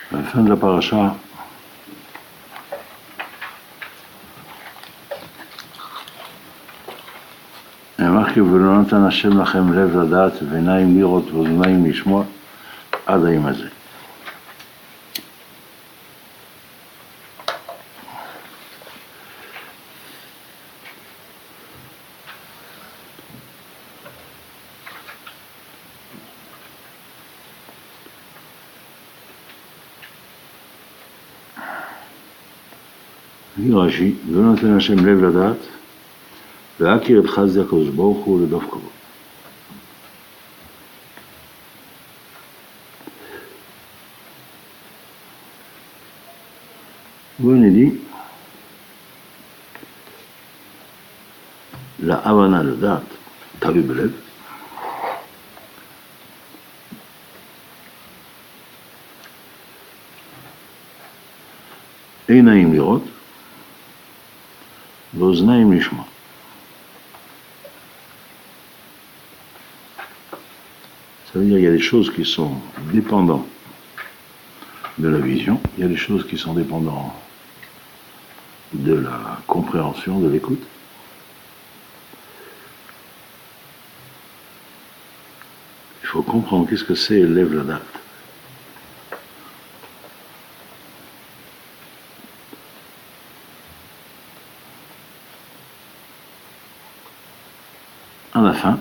À la fin de la paracha, il y a marqué ולא נתן השם לכם לב לדעת ועיניים לראות ואוזניים לשמוע עד היום הזה. רש"י, ולא נתן השם לב לדעת להכיר את חסדי הקדוש ברוך הוא לדווקא בו. והנה dit, להבנה לדעת, תלוי בלב, עיניים לראות ואוזניים לשמוע. Ça veut dire qu'il y a des choses qui sont dépendantes de la vision, il y a des choses qui sont dépendantes de la compréhension, de l'écoute. Il faut comprendre qu'est-ce que c'est lève la date. À la fin,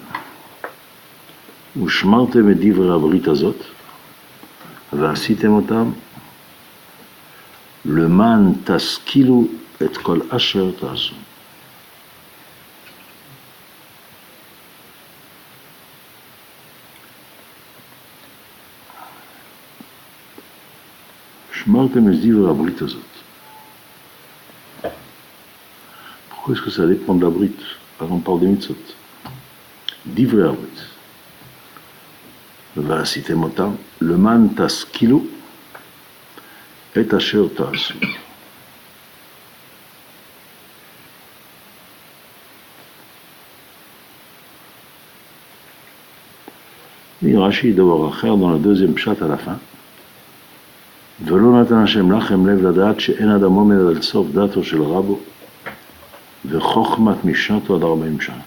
ושמרתם את דברי הברית הזאת ועשיתם אותם למען תשכילו את כל אשר תעשו. שמרתם את דברי הברית הזאת. Pourquoi est-ce que ça dépend de la brite? Par exemple, on parle des mitzvot. דברי הברית. ועשיתם אותם למען תשכילו את אשר תעשו. רש"י דבר אחר dans le deuxième pshat à la fin. ולא נתן השם לכם לב לדעת שאין אדם עומד על סוף דעתו של רבו וחוכמת משנתו עד 40 שנה.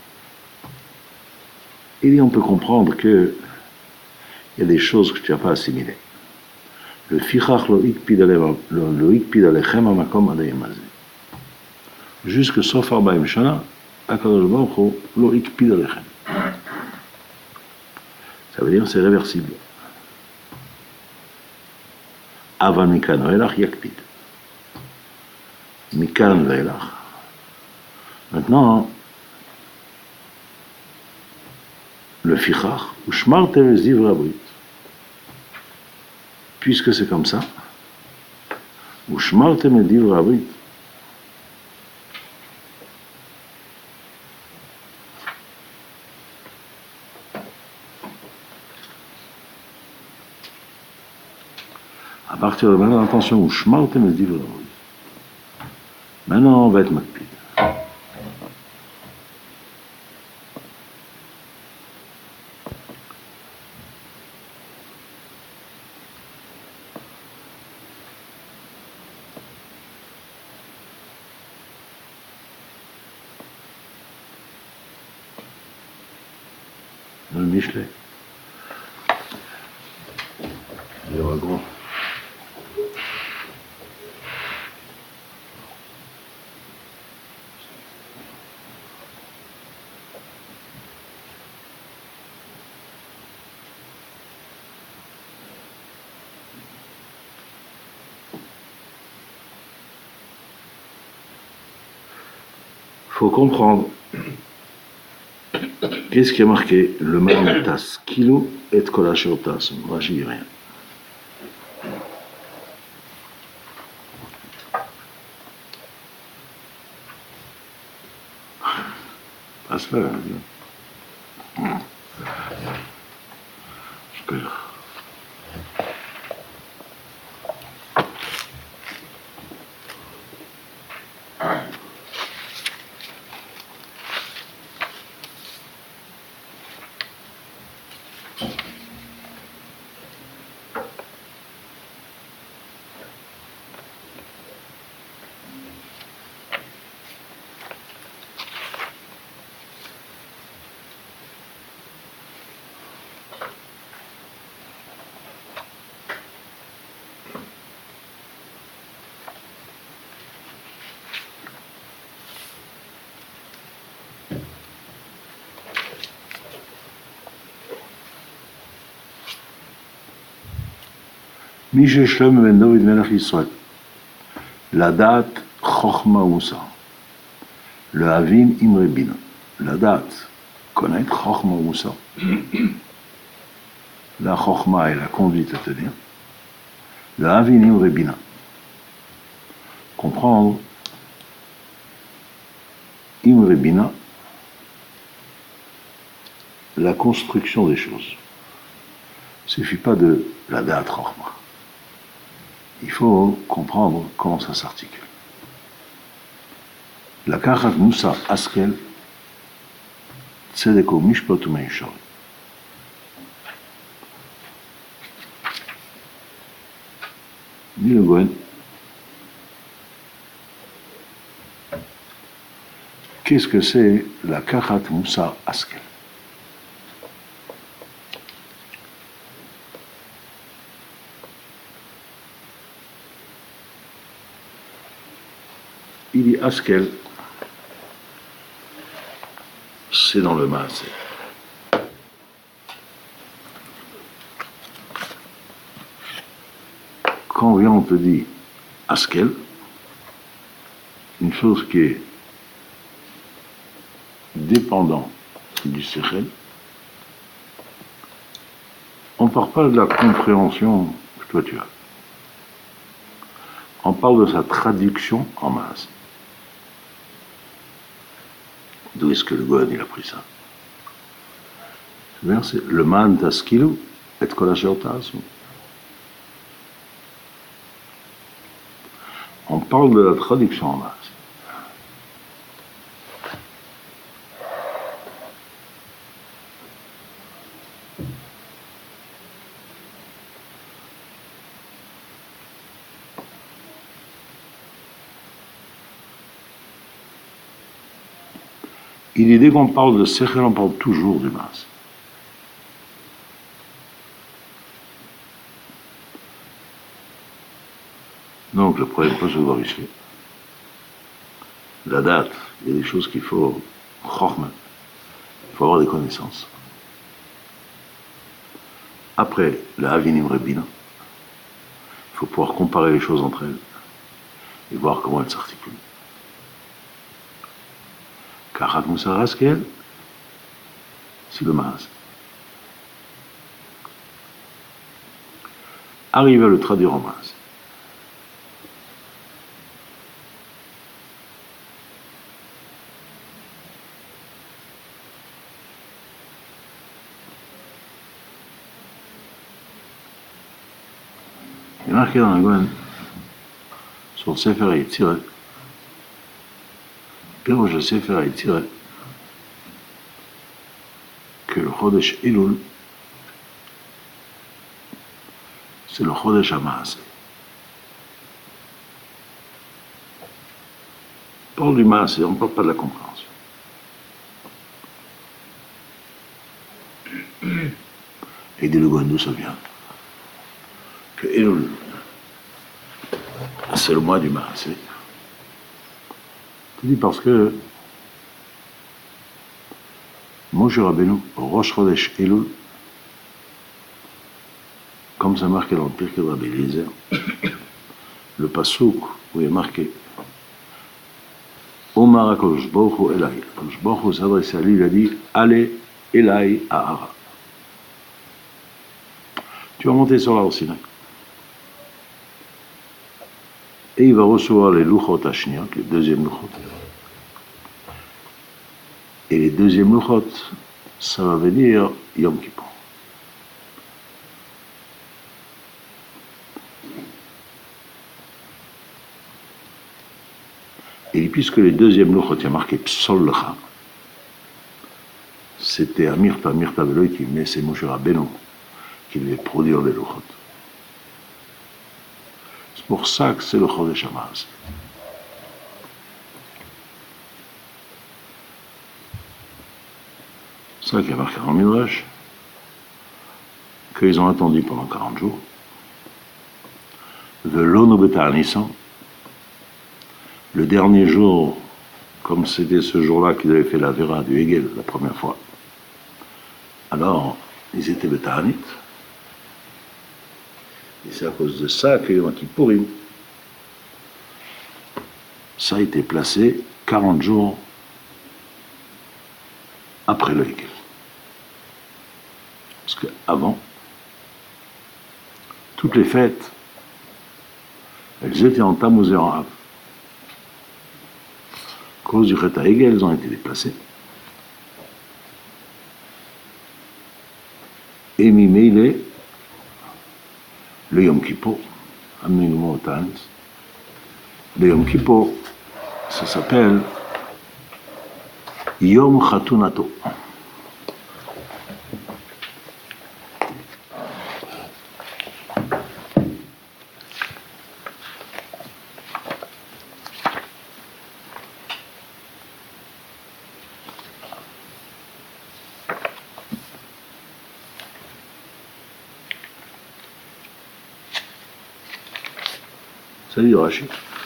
Et on peut comprendre que il y a des choses que tu n'as pas assimilées. Le fichach lo ikpid alechem hamakom ad hayom hazeh. Jusque sauf 40 shana, HaKadosh Baruch Hu lo ikpid alechem. Ça veut dire c'est réversible. Aval mikan ve'elach yakpid. Mikan ve'elach. Maintenant, le fichach, ushmartem es divrei habrit. Puisque c'est comme ça, ushmartem es divrei habrit. À partir de maintenant, attention, ushmartem es divrei habrit. Maintenant, on va être makpid. Dans le Michelet. Il y aura grand. Il faut comprendre. Qu'est-ce qui est marqué? Le man tas kilo et kol asher tas. Moi, j'y dis rien. Passe pas, hein. Je perds. Mishe Shlomo ben David Melech Israël. La date Chochma Moussa. Le Havin Imre Bina. La date, connaître Chochma Moussa. La Chochma est la conduite à tenir. Le Havin Imre Bina. Comprendre Imre Bina, la construction des choses. Il ne suffit pas de la date Chochma. Il faut comprendre comment ça s'articule. La Kachat Moussa Askel, Tzedeko Mishpat Umeishor. Dit le Gohen. Qu'est-ce que c'est la Kachat Moussa Askel? Il dit Askel, c'est dans le Maasé. Quand vient on te dit Askel, une chose qui est dépendant du Sechel, on ne parle pas de la compréhension que toi tu as. On parle de sa traduction en masse. D'où est-ce que le Gohan il a pris ça? C'est le man taskilu et kolashertas. On parle de la traduction en masse. Il est dès qu'on parle de Sechel, on parle toujours du Maas. Donc le problème peut se voir ici. La date, il y a des choses qu'il faut chokhmah, il faut avoir des connaissances. Après, la Havinim Rebina, il faut pouvoir comparer les choses entre elles et voir comment elles s'articulent. Kachat Moussa Askel, c'est le Maas. Arrive à le traduire en Maas. Il est marqué dans la Gohan, sur le Sefer Yetzirah, Pirouche le Sefer Yetzirah, que le Chodesh Elul, c'est le Chodesh HaMaaseh. On parle du Maaseh, on ne parle pas de la compréhension. Et dit le Gohan, d'où ça vient? Que Elul, c'est le mois du Maaseh. Je dis parce que Moshe Rabbeinu, Rosh Chodesh Elul, comme c'est marqué dans le Pirkei Rabbi Eliezer, le passouk où il est marqué Omar HaKadosh Baruch Hu Elai. HaKadosh Baruch Hu s'est adressé à lui, il a dit Allez Elai Ahara. Tu vas monter sur l'Ar Sinaï. Et il va recevoir les Luchot Hashniot, les deuxièmes Luchot. Et les deuxièmes Luchot, ça va venir Yom Kippur. Et puisque les deuxièmes Luchot, il y a marqué Psol Lecha, c'était Amirta Veloïti, mais c'est Moshe Rabbeinu qui devait produire les Luchot. C'est pour ça que c'est le Chodesh HaMaaseh. C'est ça qu'il y a marqué dans le Midrash, qu'ils ont attendu pendant 40 jours. Velono Beta'anissan, le dernier jour, comme c'était ce jour-là qu'ils avaient fait la Vera du Hegel la première fois, alors ils étaient Beta'anit. Et c'est à cause de ça que Yom Kippourim, ça a été placé 40 jours après le Hegel. Parce qu'avant, toutes les fêtes, elles étaient en Tammuz et en Av. À cause du Chet Hegel, elles ont été déplacées. Et Mimele, le Yom Kippur, Amnigmo Tans, le Yom Kippur, ça s'appelle Yom Chatunato. Ça dit Rashi.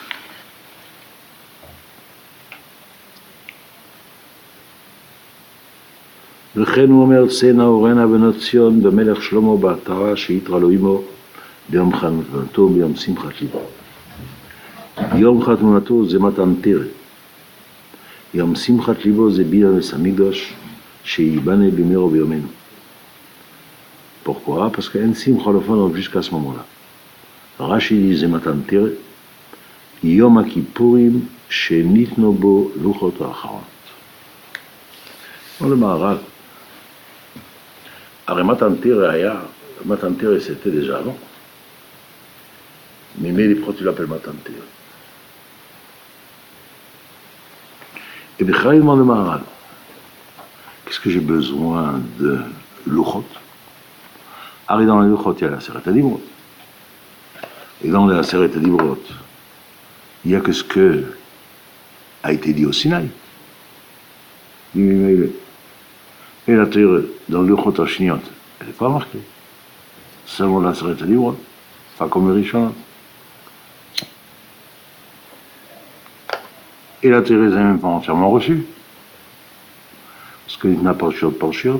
וכן הוא אומר, צא נאורנה בנות ציון במלך שלמה בעטרה שיתרא לו עמו ביום חתונתו ביום שמחת ליבו. יום חתונתו זה מתן תורה. יום שמחת ליבו זה בית המקדש שייבנה במהרה בימינו. Pourquoi? Parce qu'en simcha le font jusqu'à ce moment-là. Rashi dit זה מתן תורה. יום הכיפורים שניתנו בו לוחות האחרונות. Le Maharal. Alors, Matan Tere, c'était déjà avant. Mais les protes, tu l'appelles Matan Tere. Et bien, il demande le Maharal, qu'est-ce que j'ai besoin de Luchot? Alors, dans les Luchot, il y a la Seret Adibrot. Et dans la Seret Adibrot, il n'y a que ce que a été dit au Sinaï. Et la Torah, dans le Luchot HaShniot, elle n'est pas marquée. Seulement la Seret Adibrot, pas comme le Rishonot. Et la Torah n'est même pas entièrement reçue. Parce qu'il n'a pas de Parshiot.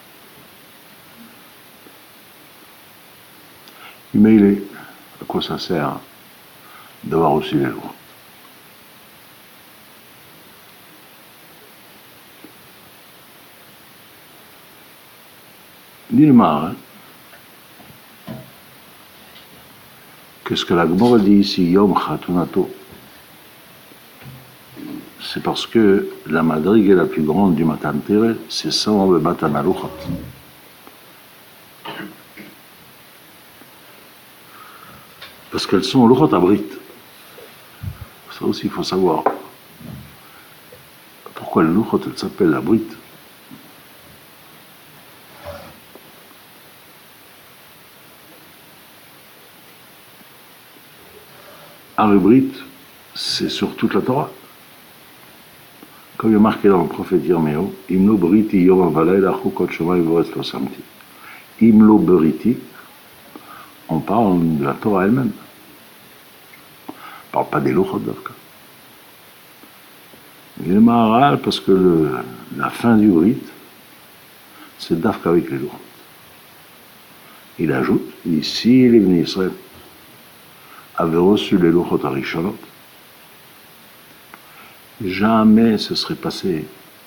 Mais il est, à quoi ça sert d'avoir reçu les lois? Dit le Maharal, qu'est-ce que la Gemara dit ici, Yom Chatunato, c'est parce que la madrigue la plus grande du Matan Tere, c'est sans le Matan Aluchot. Parce qu'elles sont Luchot Abrit. Ça aussi, il faut savoir. Pourquoi le Luchot, elle s'appelle la Brit? Arubrit, c'est sur toute la Torah. Comme il est marqué dans le prophète Yirméo, Imlo Briti Yom Valayla Chukot Shomai Voretz Lo Samti. Imlo Briti, on parle de la Torah elle-même. On ne parle pas des Luchot d'Avka. Il est Maharal parce que la fin du Brit, c'est d'Avka avec les Luchot. Il ajoute, ici les Bnei Israël avaient reçu les Luchot HaRishonot, jamais se serait passé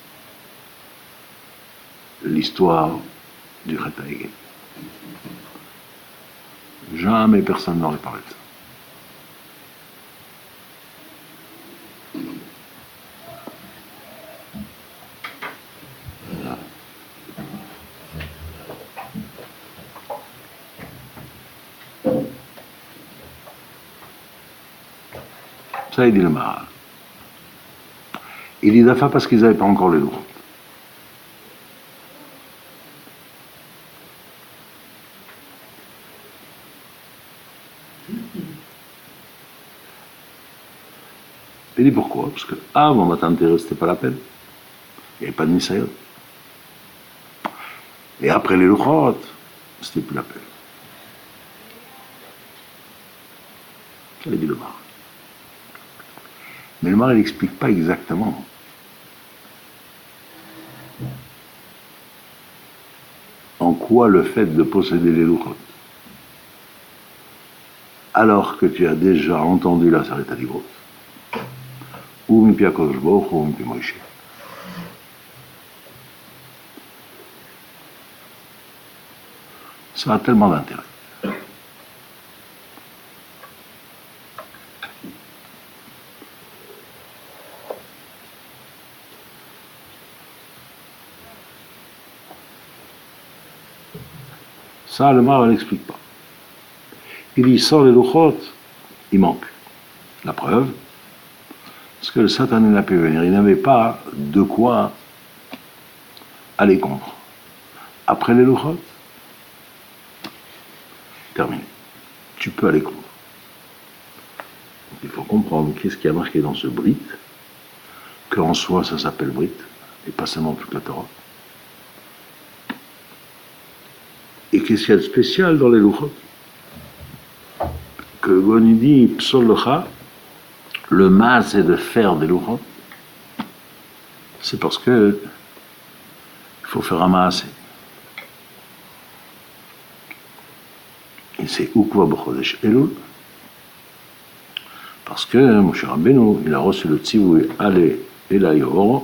l'histoire du Chet HaEgel. Jamais personne n'aurait parlé de ça. Ça, il dit le Maharal. Il dit Dafa parce qu'ils n'avaient pas encore les Luchot. Il dit pourquoi? Parce que avant Matan Tere, c'était pas la peine. Il n'y avait pas de Nisayon. Et après les Luchot, c'était plus la peine. Ça, il dit le Maharal. Mais le Maharal n'explique pas exactement. En quoi le fait de posséder les Luchot alors que tu as déjà entendu la Sarita Divrot, ou Mipi HaKadosh Baruch Hu, ou Mipi Moïse. Ça a tellement d'intérêt. Ça, le Maharal n'explique pas. Il dit, sort les louchot, il manque. La preuve, parce que le Satan n'a pu venir. Il n'avait pas de quoi aller contre. Après les louchot, terminé. Tu peux aller contre. Donc, il faut comprendre qu'est-ce qui a marqué dans ce Brit, qu'en soi ça s'appelle Brit, et pas seulement toute la Torah. Et qu'est-ce qu'il y a de spécial dans les louchot? Que Goni dit Psol Lecha, le mas c'est de faire des louchot, c'est parce que il faut faire un mas. Et c'est Ukva B'Chodesh Elul, parce que Moshe Rabbeinu, il a reçu le tzivouï Allez Elai Oro,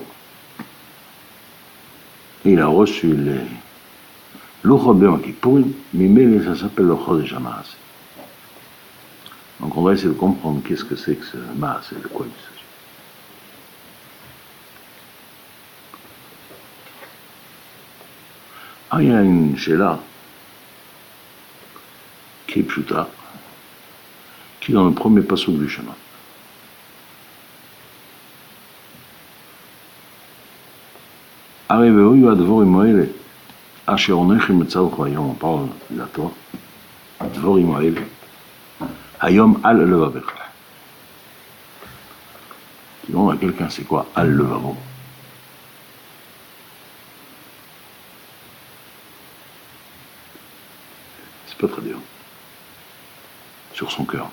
et il a reçu les louchot B'Yom Kippourim, mais ça s'appelle le Chodesh HaMaaseh. Donc on va essayer de comprendre qu'est-ce que c'est que ce maas et de quoi il s'agit. Ah, il y a une Sheila qui est pshuta, qui est dans le premier passouk du Shema. Arrivé yu advorim haele, asher onechim etzadcho hayom, on parle de la Torah, advorim haele, Hayom al levavecha. Sinon, à quelqu'un, c'est quoi al levavo? C'est pas très bien. Sur son cœur.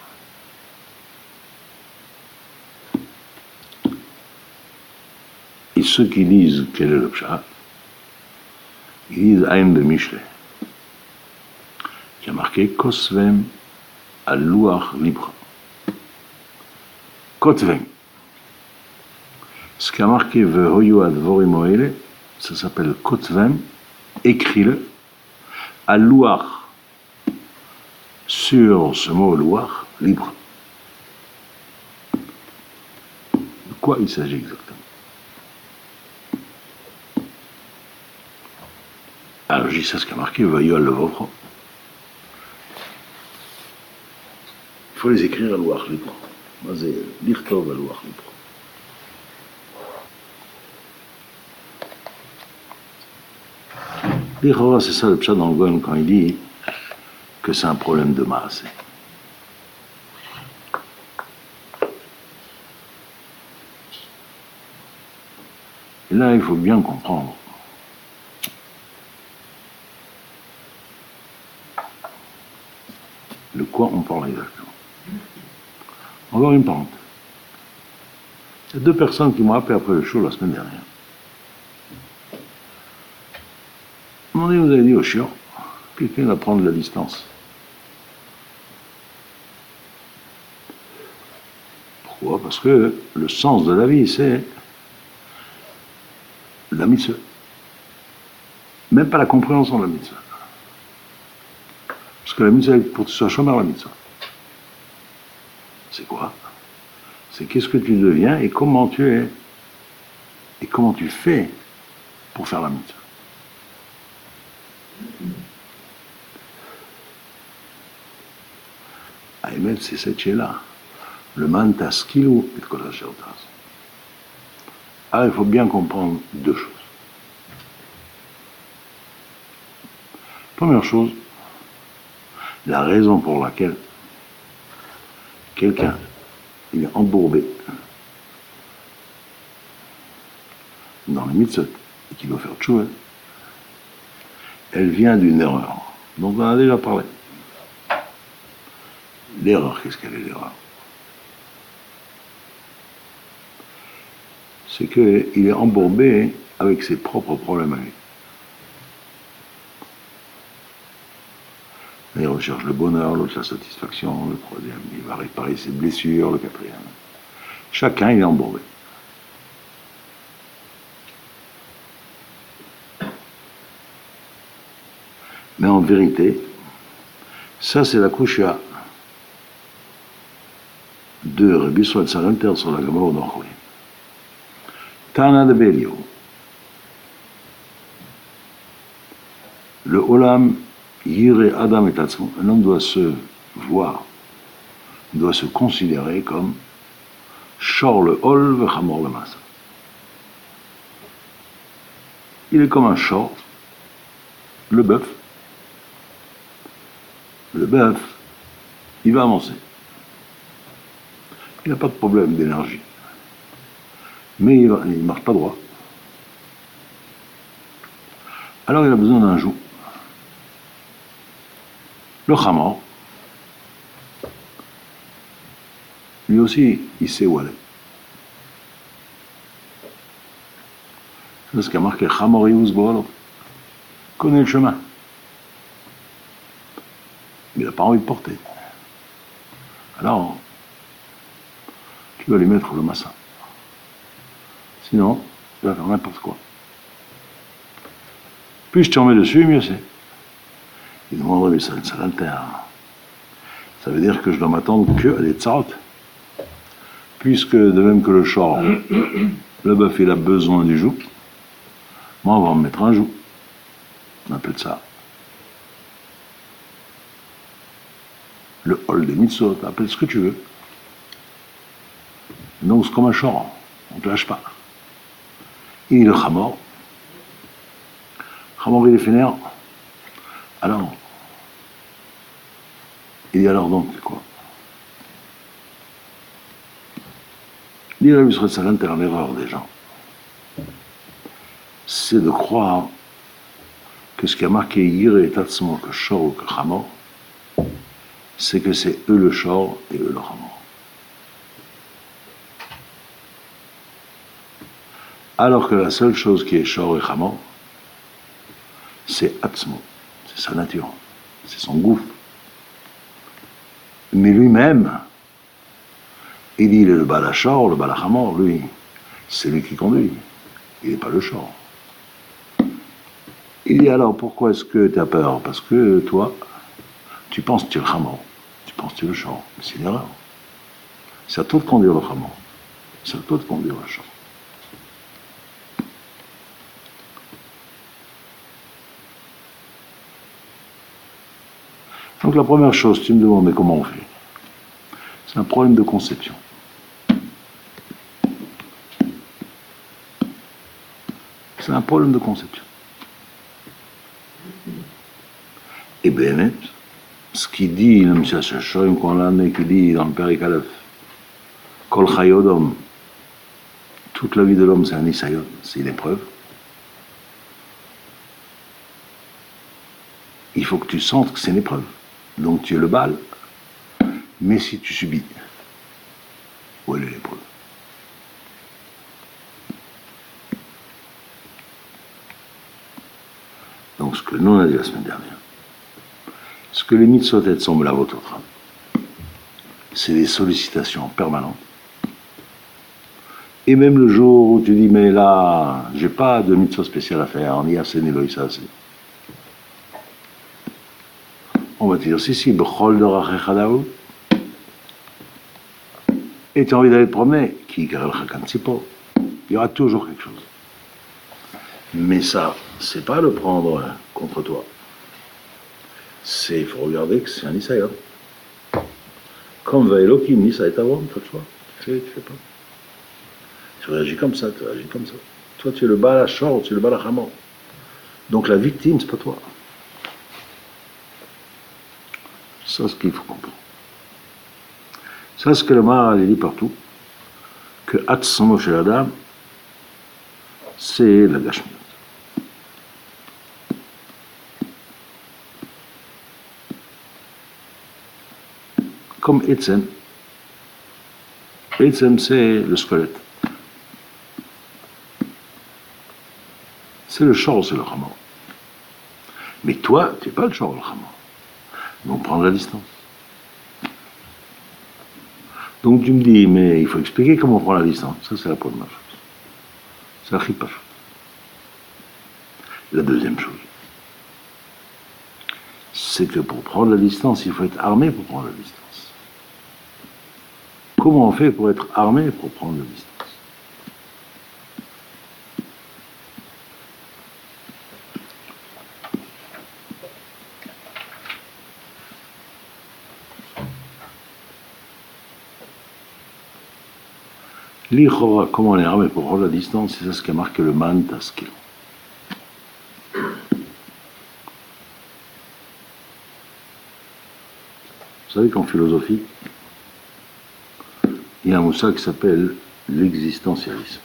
Et ceux qui disent quel est le pshat, ils disent Aïn de Mishle, qui a marqué Kosvem al-Louach Libra. Kotvem. Ce qui a marqué Vehoyu Advorim Oele, ça s'appelle Kotvem, écris-le, al-Louach, sur ce mot Louach, libre. De quoi il s'agit exactement? Alors je dis ça, ce qui a marqué Vehoyu al-Levovro. Il faut les écrire à Louach libre. C'est l'Irtov à Louach libre. L'Ichora, c'est ça le pshat dans le Goyen quand il dit que c'est un problème de masse. Et là, il faut bien comprendre de quoi on parle exactement. On va voir une parenthèse. Il y a deux personnes qui m'ont appelé après le show la semaine dernière. À un moment donné, vous avez dit au chiot, quelqu'un va prendre la distance. Pourquoi? Parce que le sens de la vie, c'est la mitzvah. Même pas la compréhension de la mitzvah. Parce que la mitzvah, pour que tu sois chômeur, la mitzvah. C'est quoi? C'est qu'est-ce que tu deviens et comment tu es. Et comment tu fais pour faire la mitzvah. Aïmed, c'est cette chez-là. Le man taskilou et kol asher tas. Alors, il faut bien comprendre deux choses. Première chose, la raison pour laquelle quelqu'un il est embourbé dans les mitzvot et qu'il doit faire tchouva, elle vient d'une erreur dont on a déjà parlé. L'erreur, qu'est-ce qu'elle est l'erreur? C'est qu'il est embourbé avec ses propres problèmes à lui. Il recherche le bonheur, l'autre la satisfaction, le troisième, il va réparer ses blessures, le quatrième. Chacun, il est embourbé. Mais en vérité, ça c'est la couche de Rabbi Yisrael Salanter sur la Gemara d'Orcholim. Tana de Belio. Le Olam Yire Adam et Atzmo. Un homme doit se voir, doit se considérer comme Shor le Ol v'Chamor le Masa. Il est comme un shor, le bœuf. Le bœuf, il va avancer. Il n'a pas de problème d'énergie. Mais il ne marche pas droit. Alors il a besoin d'un joug. Le Hamor, lui aussi, il sait où aller. C'est ce qu'a marqué Hamor Yus Boalo. Il connaît le chemin. Mais il n'a pas envie de porter. Alors, tu vas lui mettre le massa. Sinon, tu vas faire n'importe quoi. Plus je te remets dessus, mieux c'est. Il demande, mais ça l'altère. Ça veut dire que je dois m'attendre que à des tsarot. Puisque, de même que le shor, le bœuf, il a besoin du joug, moi, on va en mettre un joug. On appelle ça le hol des mitzvot, appelle ce que tu veux. Donc, c'est comme un shor, on ne te lâche pas. Et le Hamor, il est fainéant. Alors, il dit alors donc, quoi? L'Irab Yisrael Salanter, l'erreur des gens, c'est de croire que ce qui a marqué Yire et Tatsmo, que Shor ou que Hamor, c'est que c'est eux le Shor et eux le Hamor. Alors que la seule chose qui est Shor et Hamor, c'est Atzmo, c'est sa nature, c'est son gouffre. Mais lui-même, il dit, il est le Bala Shor, le Bala Hamor, lui, c'est lui qui conduit, il n'est pas le Shor. Il dit alors, pourquoi est-ce que tu as peur? Parce que toi, tu penses que tu es le Hamor, tu penses que tu es le Shor, mais c'est une erreur. C'est à toi de conduire le Hamor, c'est à toi de conduire le Shor. Donc la première chose, tu me demandes, mais comment on fait? C'est un problème de conception. C'est un problème de conception. Et bien, ce qu'il dit, le M. Shoim, qui dit dans le Père Aleph, Kol Chayodom, toute la vie de l'homme, c'est un nisayon, c'est une épreuve. Il faut que tu sentes que c'est une épreuve. Donc tu es le Baal, mais si tu subis, où est l'épreuve? Donc ce que nous on a dit la semaine dernière, ce que les mitzvot semblent à votre train, c'est des sollicitations permanentes. Et même le jour où tu dis, mais là, j'ai pas de mitzvot spécial à faire, ni assez, ni loïsa assez. On va te dire, si, b'chol dorachechadaou. Et tu as envie d'aller te promener, qui garel chakan tzipo. Il y aura toujours quelque chose. Mais ça, c'est pas le prendre contre toi. Il faut regarder que c'est un nisayon. Comme va Elohim, Nisa et Avram, toi, tu fais pas. Tu réagis comme ça, tu réagis comme ça. Toi, tu es le Baal HaShor, tu es le Baal HaChamor. Donc la victime, c'est pas toi. Ça, c'est ce qu'il faut comprendre. Ça, c'est ce que le Maharal dit partout, que Atzmo chez l'Adam, c'est la Gashmiut. Comme Etzem. Etzem, c'est le squelette. C'est le Shor, c'est le Hamor. Mais toi, tu n'es pas le Shor, le Hamor. Donc prendre la distance. Donc tu me dis, mais il faut expliquer comment on prend la distance. Ça, c'est la première chose. C'est la chipa. La deuxième chose, c'est que pour prendre la distance, il faut être armé pour prendre la distance. Comment on fait pour être armé pour prendre la distance? L'Ichora, comment on est armé pour prendre la distance, c'est ça ce qui a marqué le man taskil. Vous savez qu'en philosophie, il y a un mot qui s'appelle l'existentialisme.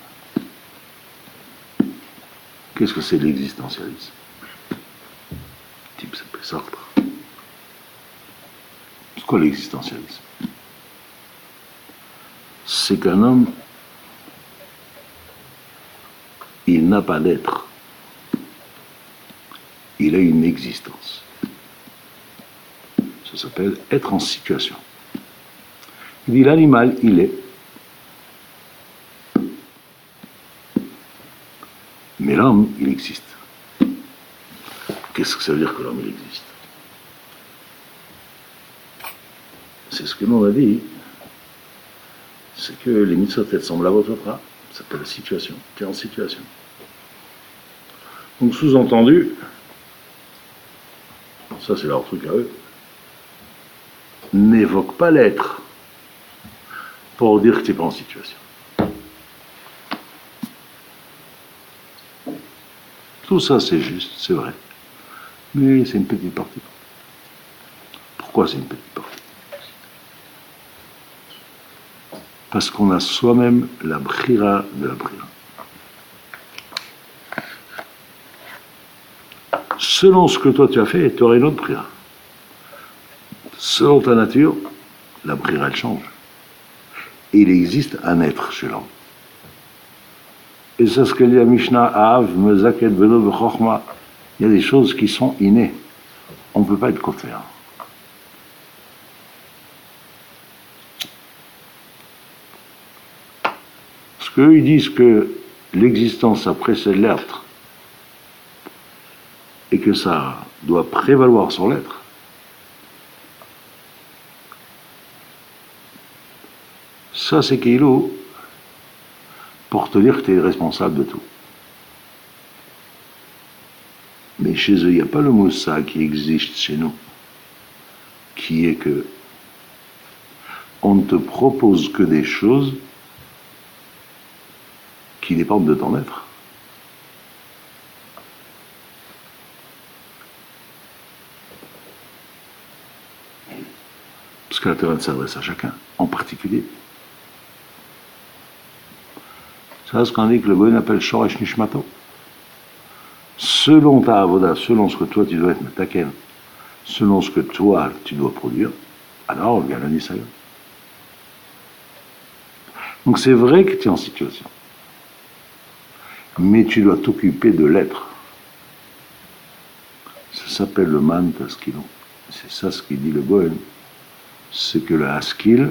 Qu'est-ce que c'est l'existentialisme? Le type s'appelle Sartre. C'est quoi l'existentialisme? C'est qu'un homme, il n'a pas d'être. Il a une existence. Ça s'appelle être en situation. Il dit l'animal, il est. Mais l'homme, il existe. Qu'est-ce que ça veut dire que l'homme, il existe? C'est ce que l'on a dit. C'est que les mitzvot semblent à votre bras. Ça s'appelle la situation. Tu es en situation. Donc sous-entendu, ça c'est leur truc à eux, n'évoque pas l'être pour dire que tu n'es pas en situation. Tout ça c'est juste, c'est vrai. Mais c'est une petite partie. Pourquoi c'est une petite partie? Parce qu'on a soi-même la brira de la brira. Selon ce que toi tu as fait, tu auras une autre brira. Selon ta nature, la brira elle change. Et il existe un être chez l'homme. Et c'est ce que dit la Mishnah, Av, Mezaket, Velo, Chochma. Il y a des choses qui sont innées. On ne peut pas être coffert. Parce qu'eux, ils disent que l'existence, ça précède l'être, et que ça doit prévaloir sur l'être. Ça, c'est Kilo pour te dire que tu es responsable de tout. Mais chez eux, il n'y a pas le mot ça qui existe chez nous, qui est que on ne te propose que des choses qui dépendent de ton être. Parce que la Torah s'adresse à chacun, en particulier. C'est ce qu'on dit que le Goyen appelle Shoresh Nishmato. Selon ta avoda, selon ce que toi tu dois être metaken, selon ce que toi tu dois produire, alors vient le Nisayon. Donc c'est vrai que tu es en situation. Mais tu dois t'occuper de l'être. Ça s'appelle le man taskilon. C'est ça ce qu'il dit le Goyen. C'est que le haskil,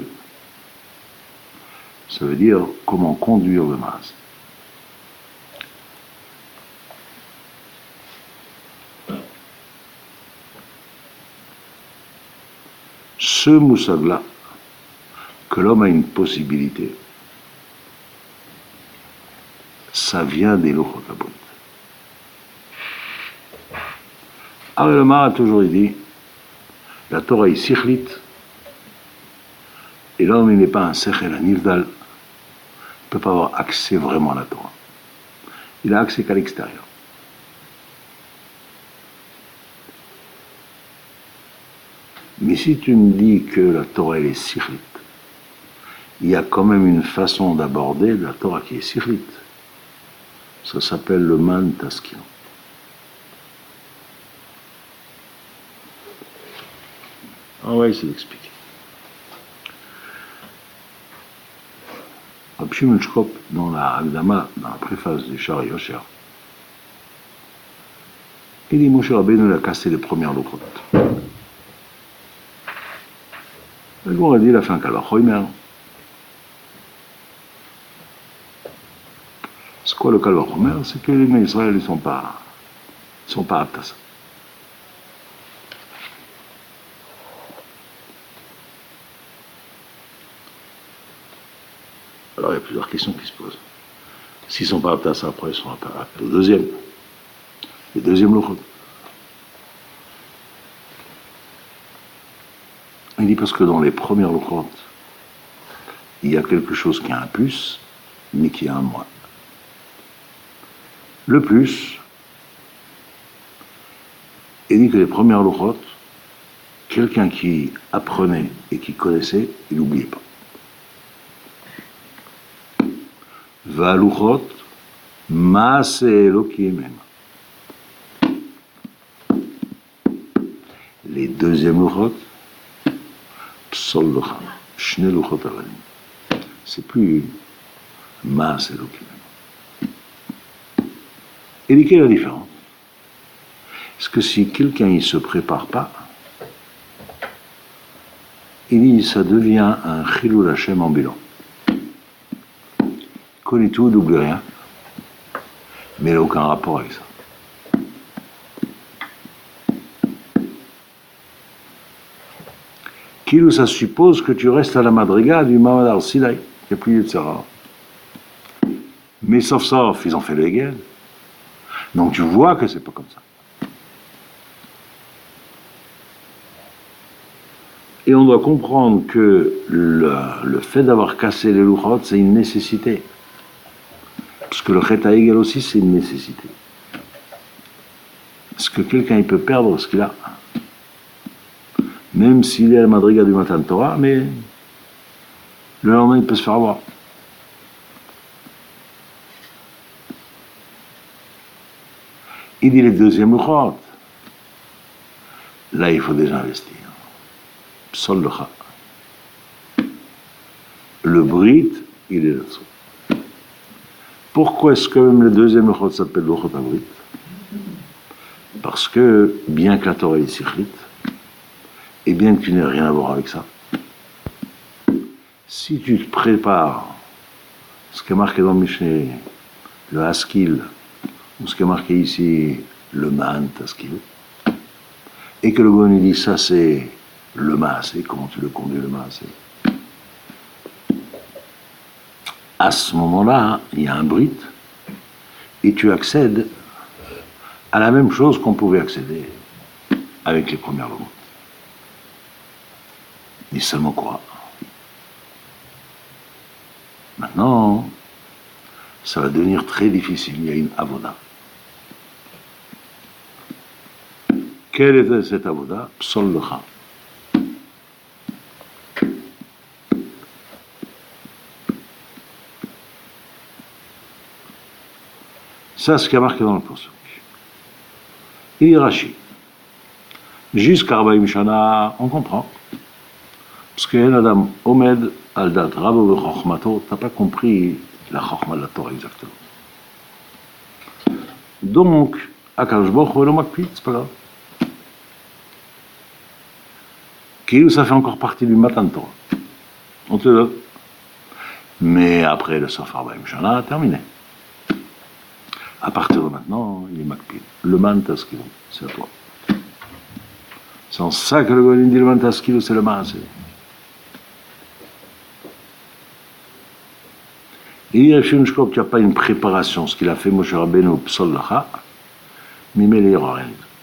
ça veut dire comment conduire le mas. Ce moussag-là, que l'homme a une possibilité, ça vient des Lochot. Alors le Mar a toujours dit, la Torah est sikhlit, et l'homme il n'est pas un sechel, un nivdal, il ne peut pas avoir accès vraiment à la Torah. Il a accès qu'à l'extérieur. Mais si tu me dis que la Torah elle est sikhlit, il y a quand même une façon d'aborder la Torah qui est sikhlit. Ça s'appelle le man taskil. On va essayer d'expliquer. Rabbi Shimon Shkop, dans la Agdama, dans la préface du Shar Yosher, il dit Moshe Rabbeinu a cassé les premières lochot. Le Gour a dit, il a fait un Kalvachomer. C'est quoi le Kalvachomer? C'est que les Bnei Israël ne sont pas aptes à ça. Alors il y a plusieurs questions qui se posent. S'ils ne sont pas aptes à ça, après ils sont aptes au deuxième. Le deuxième Luchot. Il dit parce que dans les premières Luchot, il y a quelque chose qui a un plus, mais qui a un moins. Le plus, il dit que les premières Luchot, quelqu'un qui apprenait et qui connaissait, il n'oubliait pas. Valuchot, Maase Elokim. Les deuxièmes Luchot, Psol Locham, Shne Luchot Avalim. C'est plus Maase Elokim. Et quelle est la différence? Est-ce que si quelqu'un ne se prépare pas, il dit ça devient un Chilul Hashem ambulant. Il connaît tout, il n'oublie rien, mais il n'a aucun rapport avec ça. Qu'il ça suppose que tu restes à la madriga du Mamad Ar-Sinai, il n'y a plus de Tzara. Mais sauf, ils ont fait le Hegel. Donc tu vois que c'est pas comme ça. Et on doit comprendre que le fait d'avoir cassé les Luchot, c'est une nécessité. Parce que le Chet HaEgel aussi, c'est une nécessité. Est-ce que quelqu'un il peut perdre ce qu'il a? Même s'il est à la madriga du Matan Torah, mais le lendemain, il peut se faire avoir. Il dit les deuxièmes Luchot. Là, il faut déjà investir. Psol Locha. Le Brit, il est là-dessous. Pourquoi est-ce que même le deuxième Luchot s'appelle Luchot HaBrit? Parce que, bien que la Torah est cyclite, et bien que tu n'aies rien à voir avec ça, si tu te prépares, ce qui est marqué dans le Mishneh, le Haskil, ou ce qui est marqué ici, le Man Taskil, et que le Gon dit ça c'est le Maasé, comment tu le conduis le Maasé? À ce moment-là, il y a un Brit, et tu accèdes à la même chose qu'on pouvait accéder avec les premières lois. Dis seulement quoi? Maintenant, ça va devenir très difficile, il y a une avoda. Quelle était cette avoda? Psol Locha. Ça, c'est ce qui a marqué dans le Pasuk. Il dit Rashi. Jusqu'à Arbaïm Shana, on comprend. Parce que Adam Omed Aldat Rabo Chochmato, t'as pas compris la Chochma de la Torah exactement. Donc, Akadosh Baruch Hu, c'est pas grave. Qu'il ça fait encore partie du Matan Torah. On te donne. Mais après le Sof Arbaïm Shana, terminé. À partir de maintenant, il est Makpid. Le Mantaskilo, c'est à toi. C'est en ça que le Golim dit le Mantaskilo, c'est le Maasé. Il dit à Shimshkop qu'il n'y a pas une préparation, ce qu'il a fait Moshe Rabbeinu Psol Lacha, mais il met les erreurs.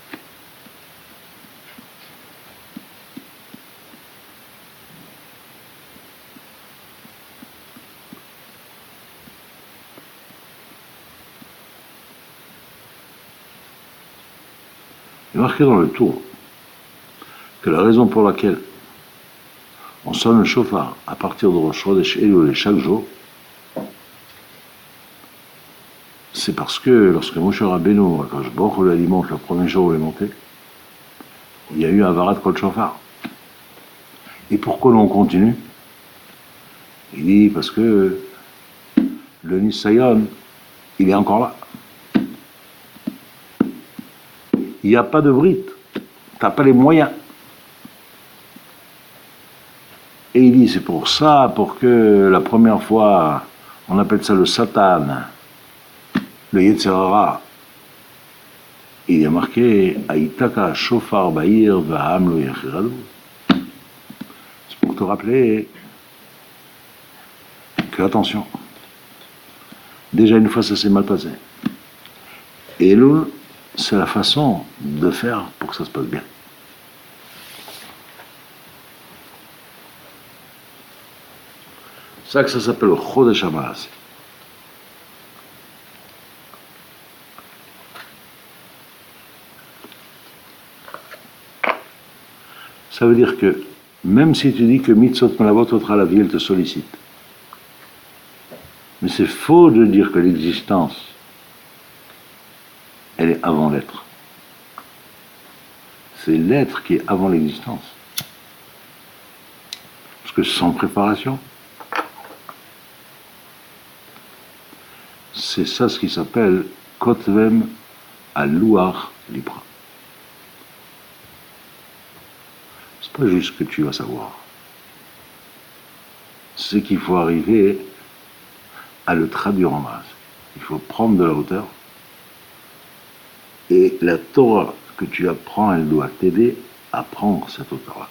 Il est marqué dans le tour que la raison pour laquelle on sonne le chauffard à partir de Rosh Chodesh Elul chaque jour, c'est parce que lorsque Moshe Rabbeinu, quand je bord le dimanche, le premier jour où il est monté, il y a eu un varat kol chauffard. Et pourquoi l'on continue? Il dit parce que le Nisayon, il est encore là. Il n'y a pas de brite. Tu n'as pas les moyens. Et il dit, c'est pour ça, pour que la première fois, on appelle ça le Satan, le Yetzirara. Il y a marqué, Aïtaka shofar ba'ir va'am lo yachiradu. C'est pour te rappeler que, attention, déjà une fois ça s'est mal passé. Et là, c'est la façon de faire pour que ça se passe bien. C'est ça que ça s'appelle le Chodesh HaMaaseh. Ça veut dire que même si tu dis que Mitzvot Melavot Otra la vie, elle te sollicite. Mais c'est faux de dire que l'existence, elle est avant l'être. C'est l'être qui est avant l'existence. Parce que sans préparation, c'est ça ce qui s'appelle Kotvem al-Luach Libra. C'est pas juste que tu vas savoir. C'est qu'il faut arriver à le traduire en masse. Il faut prendre de la hauteur. Et la Torah que tu apprends, elle doit t'aider à prendre cette hauteur-là.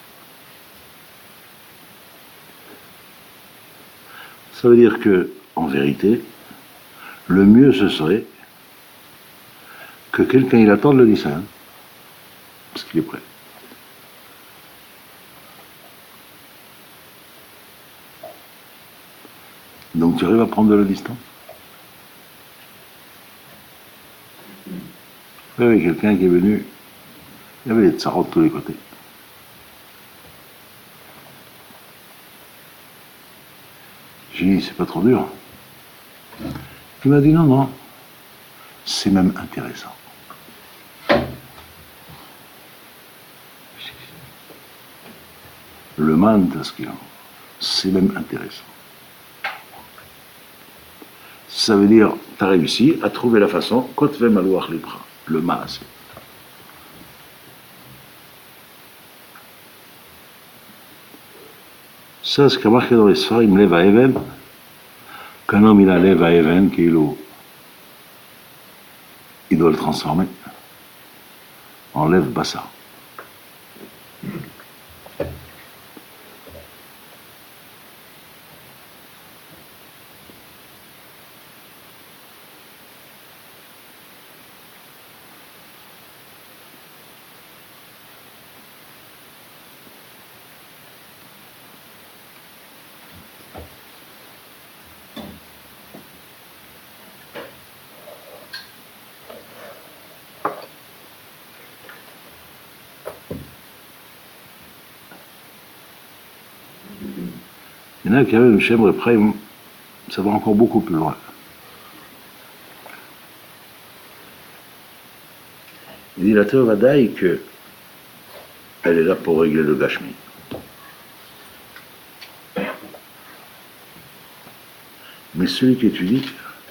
Ça veut dire que, en vérité, le mieux ce serait que quelqu'un il attende le dessin, parce qu'il est prêt. Donc tu arrives à prendre de la distance. Il y avait quelqu'un qui est venu, il y avait des tsarots de tous les côtés. J'ai dit, c'est pas trop dur. Il m'a dit, non, non, c'est même intéressant. Le mantasquin, c'est même intéressant. Ça veut dire, tu as réussi à trouver la façon, Kotvem al-Luach Libra, le maaseh. Ça, ce qu'a marqué dans les Sfarim, Lev Haeven, qu'un homme il a Lev Haeven, il doit le transformer en Lev Bassa. Il y en a qui avaient Shem Repraim, ça va encore beaucoup plus loin. Il dit la Théovadaï que elle est là pour régler le Gashmi. Mais celui qui étudie,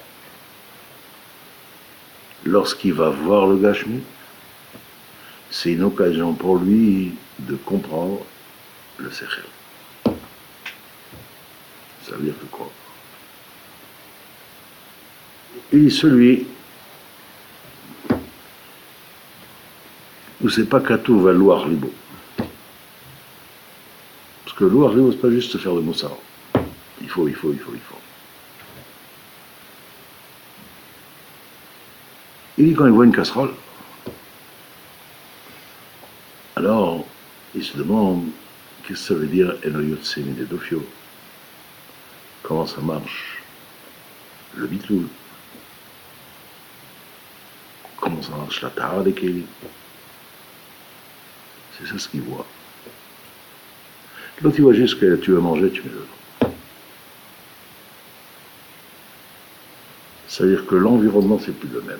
lorsqu'il va voir le Gashmi, c'est une occasion pour lui de comprendre le Sechel. Ça veut dire que quoi? Il dit celui où c'est pas Katou va louar libo. Parce que louar libo, c'est pas juste se faire de moussard. Il faut. Il dit quand il voit une casserole, alors il se demande qu'est-ce que ça veut dire Enoyot Semide Dofio. Comment ça marche le bitloul? Comment ça marche la tara des Kéli? C'est ça ce qu'il voit. L'autre il voit juste que tu veux manger, tu mets dedans. Ça veut dire que l'environnement c'est plus le même.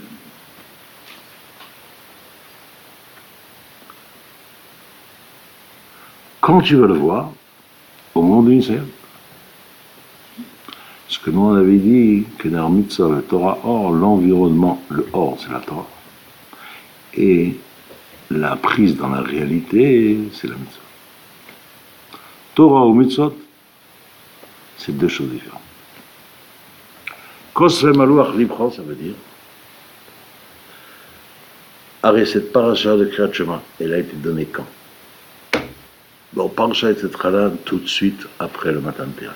Quand tu veux le voir, au monde initial, ce que nous on avait dit, que dans Mitzvah, le Torah, or, l'environnement, le or, c'est la Torah. Et la prise dans la réalité, c'est la Mitzvah. Torah ou mitzvot, c'est deux choses différentes. Kosvem alouach libro, ça veut dire. Arrête, cette paracha de Kriyat Shema, elle a été donnée quand? Bon, paracha était là tout de suite après le Matan Torah.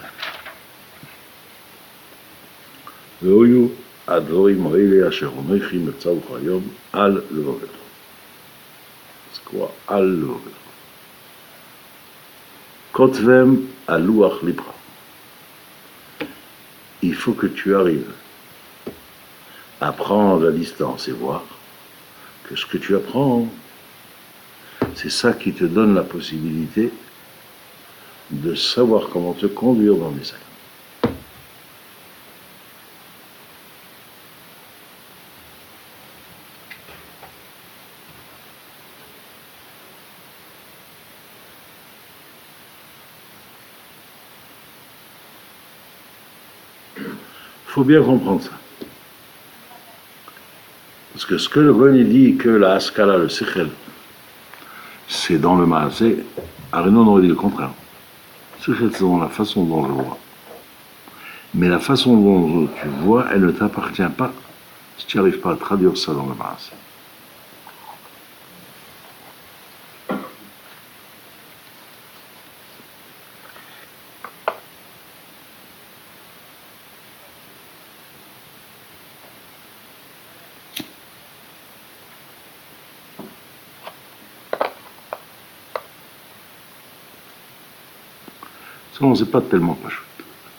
Veoyu advorim oile asher onoichim etzavch hayom al levovetro. C'est quoi al levovetro? Kotvem alouach libra. Il faut que tu arrives à prendre la distance et voir que ce que tu apprends, c'est ça qui te donne la possibilité de savoir comment te conduire dans les actes. Il faut bien comprendre ça. Parce que ce que le Goyen dit que la Haskala, le Sechel, c'est dans le Maasé, Arenon aurait dit le contraire. Sechel, c'est dans la façon dont je vois. Mais la façon dont tu vois, elle ne t'appartient pas si tu n'arrives pas à traduire ça dans le Maasé. Non, c'est pas tellement pas chouette.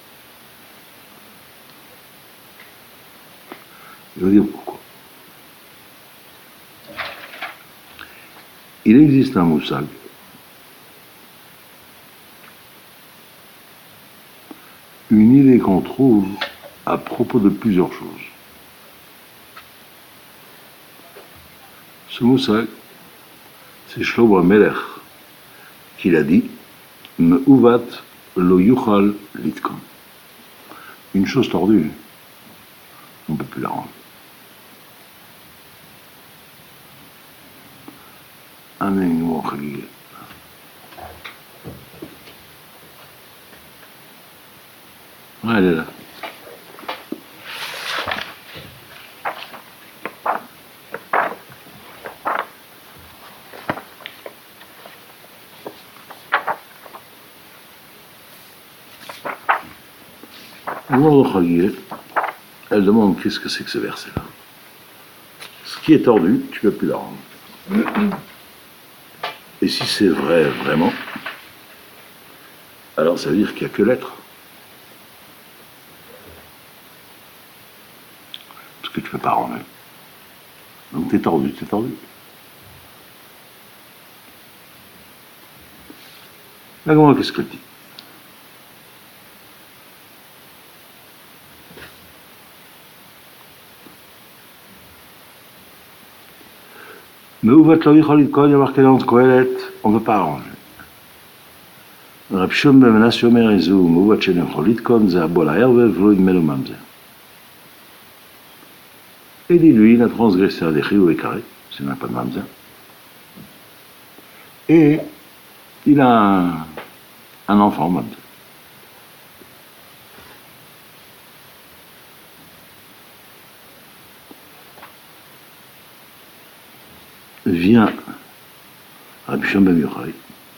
Je veux dire pourquoi. Il existe un moussag une idée qu'on trouve à propos de plusieurs choses. Ce moussag, c'est Shlomo HaMelech qui l'a dit, Me'uvat lo yuchal litkon. Une chose tordue, on ne peut plus la rendre. Amen, Khalil. Ouais, elle est là. Elle demande qu'est-ce que c'est que ce verset-là. Ce qui est tordu, tu ne peux plus la rendre. Et si c'est vrai, vraiment, alors ça veut dire qu'il n'y a que l'être. Parce que tu ne peux pas rendre. Donc t'es tordu, t'es tordu. Là, comment qu'est-ce que tu dis? Mais où va-t-il il y a marqué dans le Kohelet, on ne peut pas arranger. Rab Shimon ben Menasseh Omer Ezu, mais où va-t-il c'est Abol HaErvev, v'lo yidmelu mamzer. Et dit lui, il a transgressé à des chiyuv et carré, s'il n'a pas de mamzer. Et il a un enfant mamzer. Vient Rabbi Shimon ben Yochai,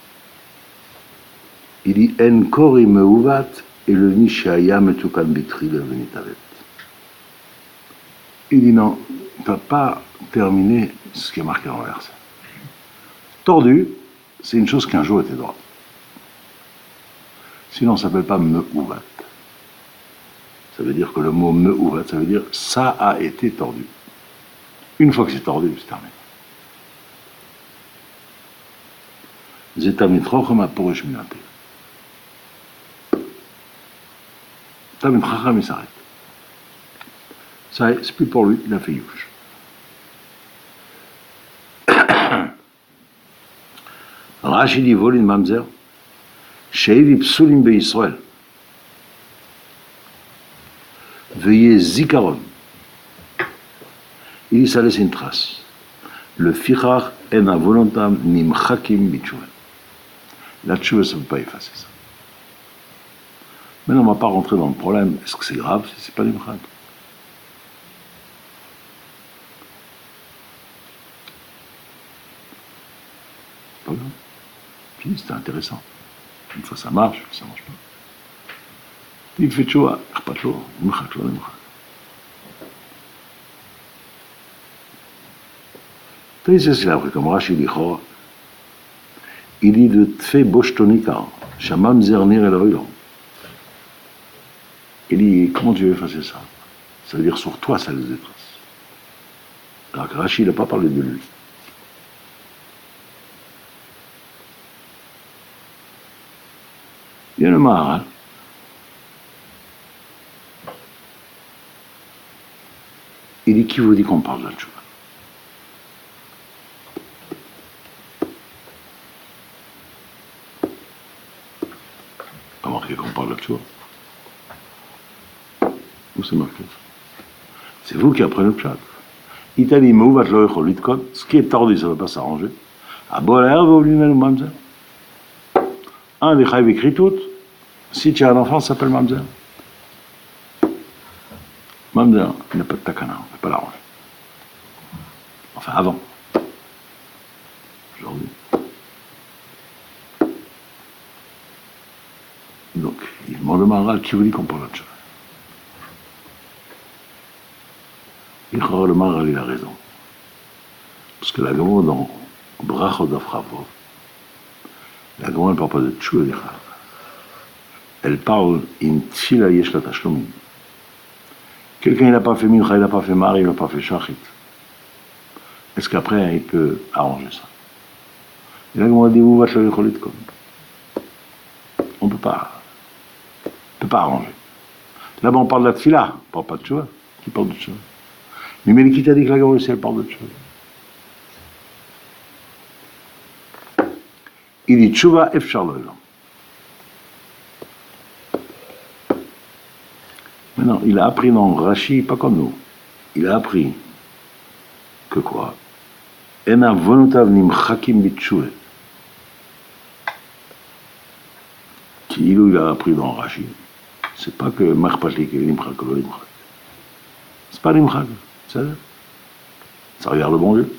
il dit En kori meuvat et le nishaya metukan bitri le venitavet. Il dit non, tu n'as pas terminé ce qui est marqué dans le verset. Tordu, c'est une chose qu'un jour était droit. Sinon, ça ne s'appelle pas meuvat. Ça veut dire que le mot meuvat, ça veut dire ça a été tordu. Une fois que c'est tordu, c'est terminé. Zetamit Chochem HaPoresh Minate. Tamit Chacham, il s'arrête. Ça, c'est plus pour lui, il a fait Yush. Rashi dit Volin Mamzer, Sheivi Psulim Be-Israël. Veuillez Zikaron. Il dit ça laisse une trace. Le Fichach en a volontam nimchakim b'tshuva. La tchouva, ça ne peut pas effacer ça. Maintenant, on ne va pas rentrer dans le problème. Est-ce que c'est grave si c'est pas Nimchak? Pas grave. Puis c'était intéressant. Une fois ça marche, une fois ça marche pas. Il fait tchouva, pas tchouva, Nimchak, לא Nimchak. Taisis, il a appris comme Rashi Lichor. Il dit de Tfei Boshtonika, Shamam Zernir El Oilam. Il dit, comment tu veux effacer ça? Ça veut dire sur toi, ça les efface. Alors que Rashi n'a pas parlé de lui. Il y a le Maharal. Il dit, qui vous dit qu'on parle de la tchouva? Pas marqué qu'on parle de la tchouva. Où c'est marqué? C'est vous qui apprenez le chat. Italie, Mouvat, Loïcho, Litkot, ce qui est tordu, ça ne va pas s'arranger. À Bol'air, vous lui ou Mamzer. Un des Chaïv écrit tout. Si tu as un enfant, ça s'appelle Mamzer. Mamzer, il n'a pas de takana, on ne peut pas l'arranger. Enfin, avant. Aujourd'hui. Donc, il demande le Maharal qui vous dit qu'on parle de ça. Le Maharal, il a raison. Parce que la Gemara dans Brachot d'Afravov, la Gemara ne parle pas de Tchouva d'Echad. Elle parle in Tfila Yesh la Tashlomim. Quelqu'un, il n'a pas fait Mincha, il n'a pas fait Mari, il n'a pas fait Shachit. Est-ce qu'après, il peut arranger ça? Et la Gemara dit, vous va te le Cholit comme. On ne peut pas arranger. Là-bas, on parle de la Tfila, on ne parle pas de Tchouva. Qui parle de Tchouva? Mais Meliki t'a dit que la Gemara aussi, elle parle de Tchouva. Il dit Tchouva Efchar Loïlam. Maintenant, il a appris dans Rashi, pas comme nous. Il a appris que quoi? Ena vonotav nimchakim bitchouve. Il a appris dans Rashi. C'est pas que Machpatlik est nimchak ou le nimchak. C'est pas nimchak. Ça regarde le bon Dieu.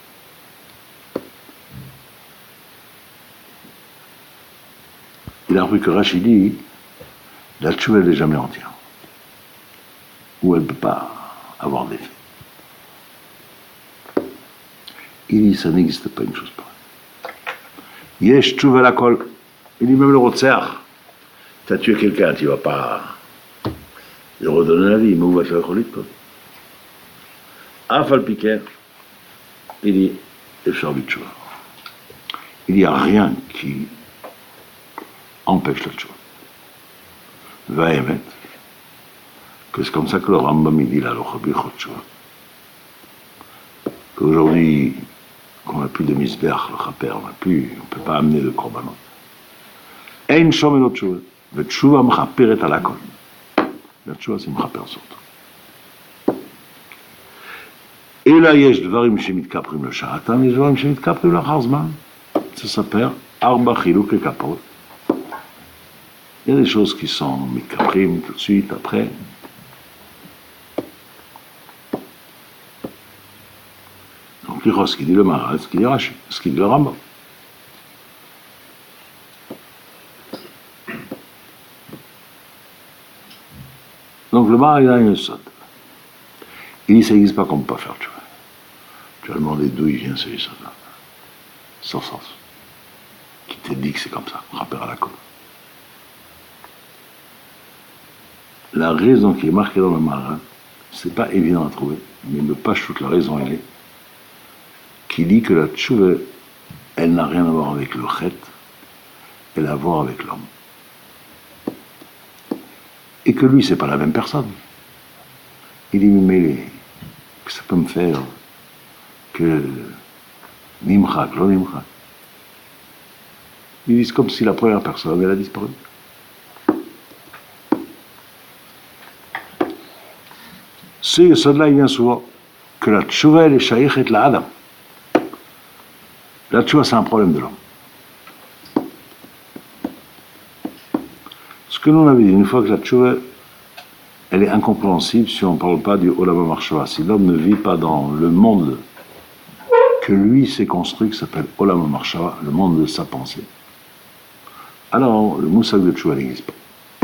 Il a appris que Rashi dit la tchouva elle n'est jamais entière. Ou elle ne peut pas avoir d'effet. Il dit ça n'existe pas une chose pareille. Yesh tchouva la kol. Il dit même le rotzer. Tu as tué quelqu'un, tu ne vas pas lui redonner la vie, mais où va te la cholit quoi? Afal piquer. Il dit Efchar bitchouva. Il n'y a rien qui empêche la tchouva. Va émettre. Que c'est comme ça que le Rambam il dit la lochabichot tchouva. Qu'aujourd'hui, qu'on n'a plus de misbeach, le chaper, on ne peut pas amener de korbanot. Ein shom elot tchouva. Le tchouva m'chaperet à la kol. La tchouva c'est m'chaper sur tout. Et là, yesh dvarim shemitkaprim le sha'atan, et dvarim shemitkaprim le charzman. Ça s'appelle arba chiluk et kapot. Il y a des choses qui sont mitkaprim tout de suite, après. Donc, ce qu'il dit le Maharal, ce qu'il dit Rashi, ce qu'il dit le Rambam. Donc, le Maharal, il a une sorte. Il dit, ça n'existe pas qu'on ne peut pas faire, tu vois. Tu vas demander d'où il vient ce yisod-là. Sans sens. Qui te dit que c'est comme ça, rappel à la colle. La raison qui est marquée dans le Maharal, c'est pas évident à trouver, mais le Pachout, la raison elle est, qui dit que la tchouva, elle n'a rien à voir avec le chet, elle a à voir avec l'homme. Et que lui, c'est pas la même personne. Il dit, mais que ça peut me faire que nimchak, lo nimchak. Ils disent comme si la première personne, elle a disparu. Ce yesod-là, il vient souvent que la tchouva, elle est shaïchet la adam. La tchouva, c'est un problème de l'homme. Ce que l'on avait dit, une fois que la tchouva, elle est incompréhensible si on ne parle pas du Olam HaMachshava. Si l'homme ne vit pas dans le monde que lui s'est construit, qui s'appelle Olam HaMachshava, le monde de sa pensée, alors le moussak de tchouva n'existe pas.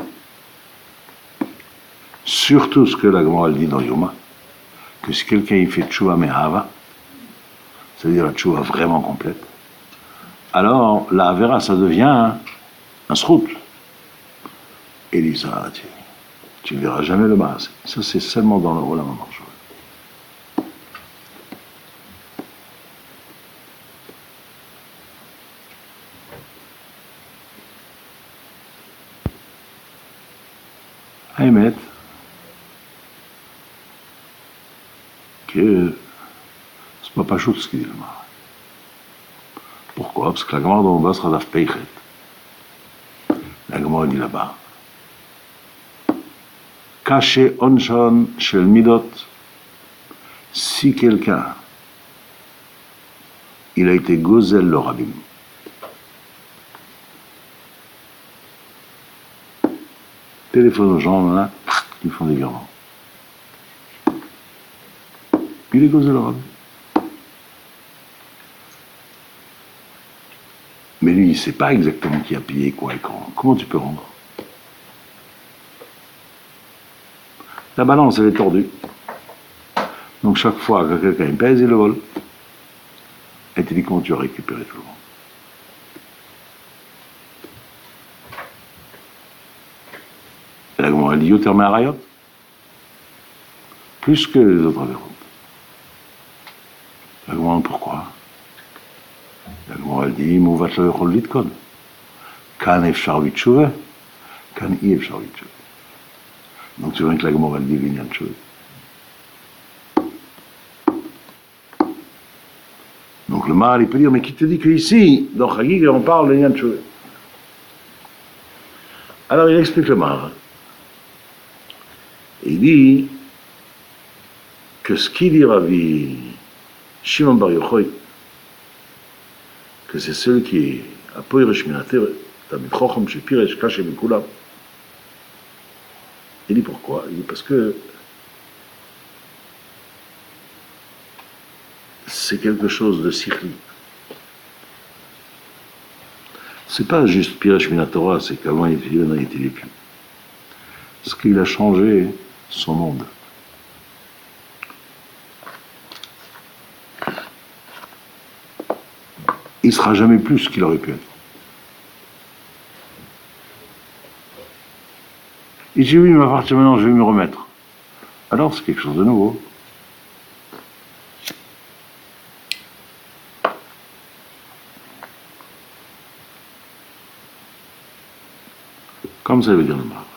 Surtout ce que la Gemara dit dans Yoma, que si quelqu'un il fait tchouva me'ahava, c'est-à-dire la tchouva vraiment complète, alors la avera, ça devient un srout. Et il dit ça, tu ne verras jamais le maas. Ça, c'est seulement dans le Olam HaMachshava. Haïmet, que c'est pas chaud ce qu'il dit le maas. Pourquoi? Parce que la Gemara dans le bas sera d'Af Peichet. La Gemara dit là-bas, Caché onshon shel midot, si quelqu'un il a été gozel le rabbin, téléphone aux gens là, ils font des virements. Il est gozel le rabbin. Mais lui, il ne sait pas exactement qui a payé quoi et quand. Comment tu peux rendre? La balance, elle est tordue. Donc chaque fois que quelqu'un pèse, il le vole. Et tu dis comment tu as récupéré tout le monde. Et la Gemara dit Yoter Me'arayot, plus que les autres avérotes. La Gemara, pourquoi? La Gemara dit Mouvat lo yochol litkon. Kan efshar v'tshuva, kan i efshar v'tshuva. Donc tu vois que la Gemara dit Vinyan Tshuva. Donc le Maharal il peut dire, mais qui te dit qu'ici, dans Chagig, on parle de Vinyan Tshuva? Alors il explique le Maharal. Il dit que ce qu'il dit Rabbi Shimon Bar Yochai, que c'est celui qui est à Poiresh Minater, Tamid Chochem, chez Piresh, Kaché Mikulam. Il dit pourquoi? Il dit parce que c'est quelque chose de sikhli. C'est pas juste Piresh Minatora, c'est qu'avant il était les plus. Parce qu'il a changé son monde. Il ne sera jamais plus ce qu'il aurait pu être. Il dit oui, mais à partir de maintenant, je vais me remettre. Alors, c'est quelque chose de nouveau. Comme ça veut dire le mal.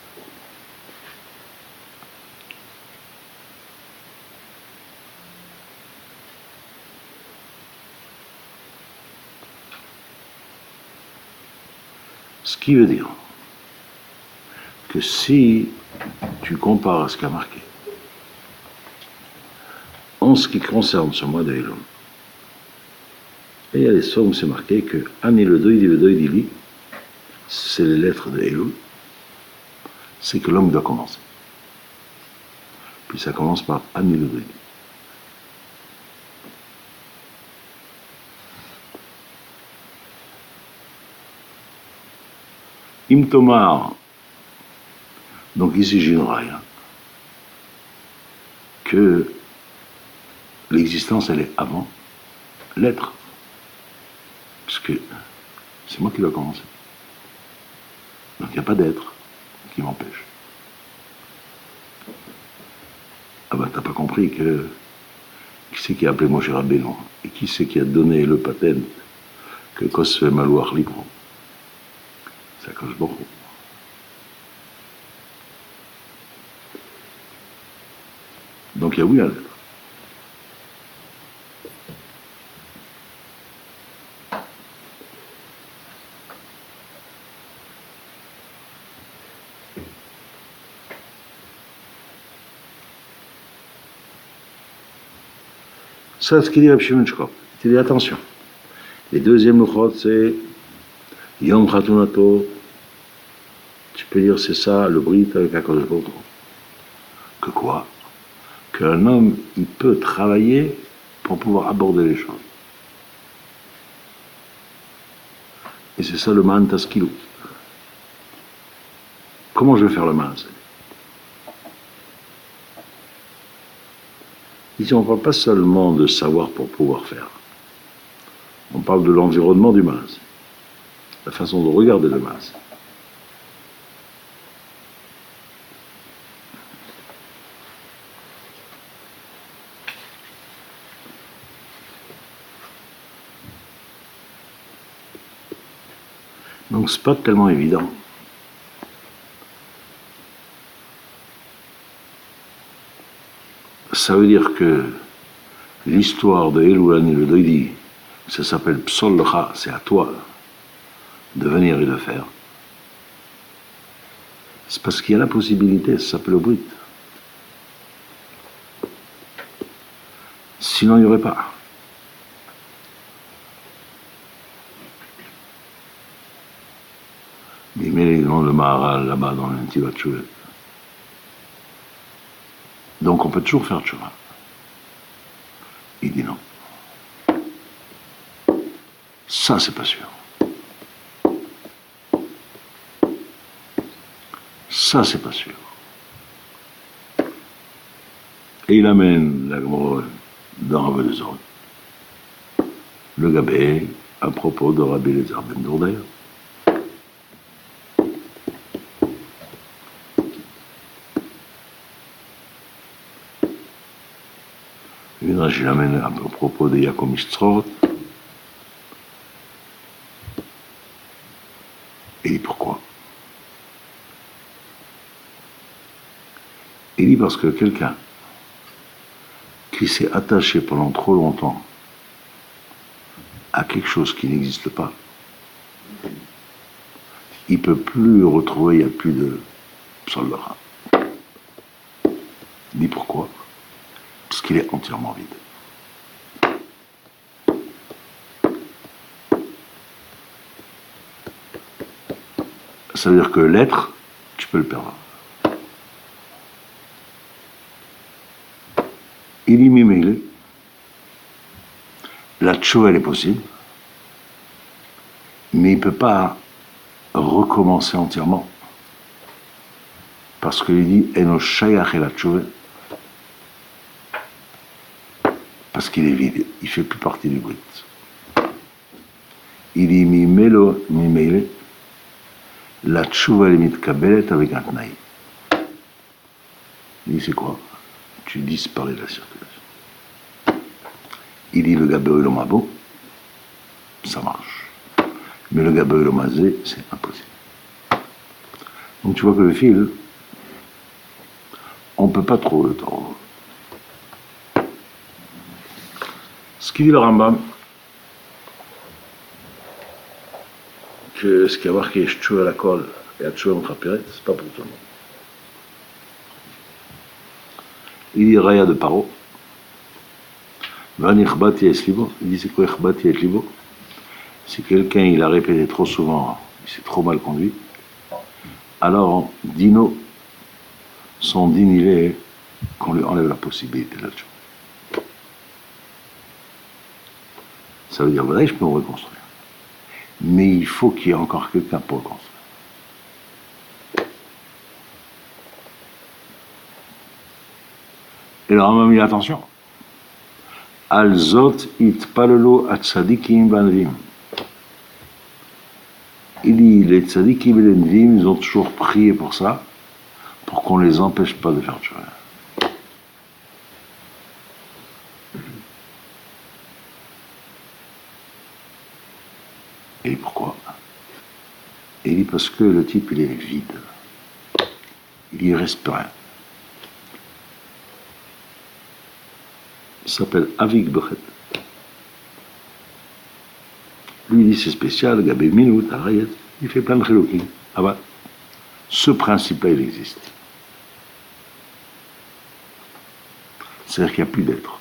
Ce qui veut dire que si tu compares à ce qu'a marqué, en ce qui concerne ce mois de Elul, et il y a des sources où c'est marqué que Ani le Doïdi, c'est les lettres de Elul, c'est que l'homme doit commencer. Puis ça commence par Ani le Doïdi. Im Tomar, donc ici j'ai une raille, que l'existence elle est avant l'être, parce que c'est moi qui dois commencer. Donc il n'y a pas d'être qui m'empêche. Ah bah t'as pas compris que qui c'est qui a appelé Moshe Rabbeinu et qui c'est qui a donné le patent que Kos fait Malouach libre. Ça coche beaucoup. Donc il y a oui à l'être. Ça, ce qu'il dit Reb Shimon Shkop. Il dit attention. Les deuxièmes luchot, c'est Yom Chatunato, Tu peux dire c'est ça le Brit avec Akadosh Baruch Hu. Que quoi? Qu'un homme, il peut travailler pour pouvoir aborder les choses. Et c'est ça le man taskilou. Comment je vais faire le man? Ici, on ne parle pas seulement de savoir pour pouvoir faire. On parle de l'environnement du mas, la façon de regarder le mas. Donc c'est pas tellement évident. Ça veut dire que l'histoire de Eloulan et le Doidi, ça s'appelle Psol Lecha, c'est à toi de venir et de faire. C'est parce qu'il y a la possibilité, ça s'appelle le Brit. Sinon il n'y aurait pas. Il met dans le Maharal là-bas dans l'Intivat Tchouvet. Donc on peut toujours faire Tchouva. Il dit non. Ça, c'est pas sûr. Ça, c'est pas sûr. Et il amène la Gemara dans Rabbi Lezor. Le Gabé, à propos de Rabbi Lezor ben Dourder. Je l'amène à propos de Yaakov Mistrot. Et pourquoi? Il dit parce que quelqu'un qui s'est attaché pendant trop longtemps à quelque chose qui n'existe pas, il ne peut plus le retrouver, il n'y a plus de Psoldora. Il dit pourquoi? Parce qu'il est entièrement vide. Ça veut dire que l'être, tu peux le perdre. Il y mimile. La tchouva, elle est possible, mais il ne peut pas recommencer entièrement. Parce qu'il dit Eno shayach et la tchouva. Parce qu'il est vide, il ne fait plus partie du Brit. Il dit mimelo mimele. La tchouva est mitkabelet avec un tnaï. Il dit c'est quoi? Tu disparais de la circulation. Il dit le gabéo et le mabo, ça marche. Mais le gabéo et le mazé, c'est impossible. Donc tu vois que le fil, on ne peut pas trop le tordre. Ce qu'il dit le Rambam, que ce qui a marqué Shchou à la colle et à Shchou entre apérette, c'est pas pour tout le monde. Il dit Raya de Paro. Il dit c'est quoi Ikhbati et Libo? Si quelqu'un il a répété trop souvent, il s'est trop mal conduit, alors Dino, son din il est qu'on lui enlève la possibilité là-dessus. Ça veut dire voilà, je peux me reconstruire. Mais il faut qu'il y ait encore quelqu'un pour reconstruire. Et le Rambam dit attention. Alzot itpalelo atzadikim vanvim. Il dit les tzadikim et les nvim, ils ont toujours prié pour ça, pour qu'on les empêche pas de faire tchouva. Et pourquoi? Et il dit parce que le type il est vide. Il y reste rien. Il s'appelle Avik Bechet. Lui il dit c'est spécial, Gabé Minut, Arayet, il fait plein de chilokim. Ah bah, ce principe-là il existe. C'est-à-dire qu'il n'y a plus d'être.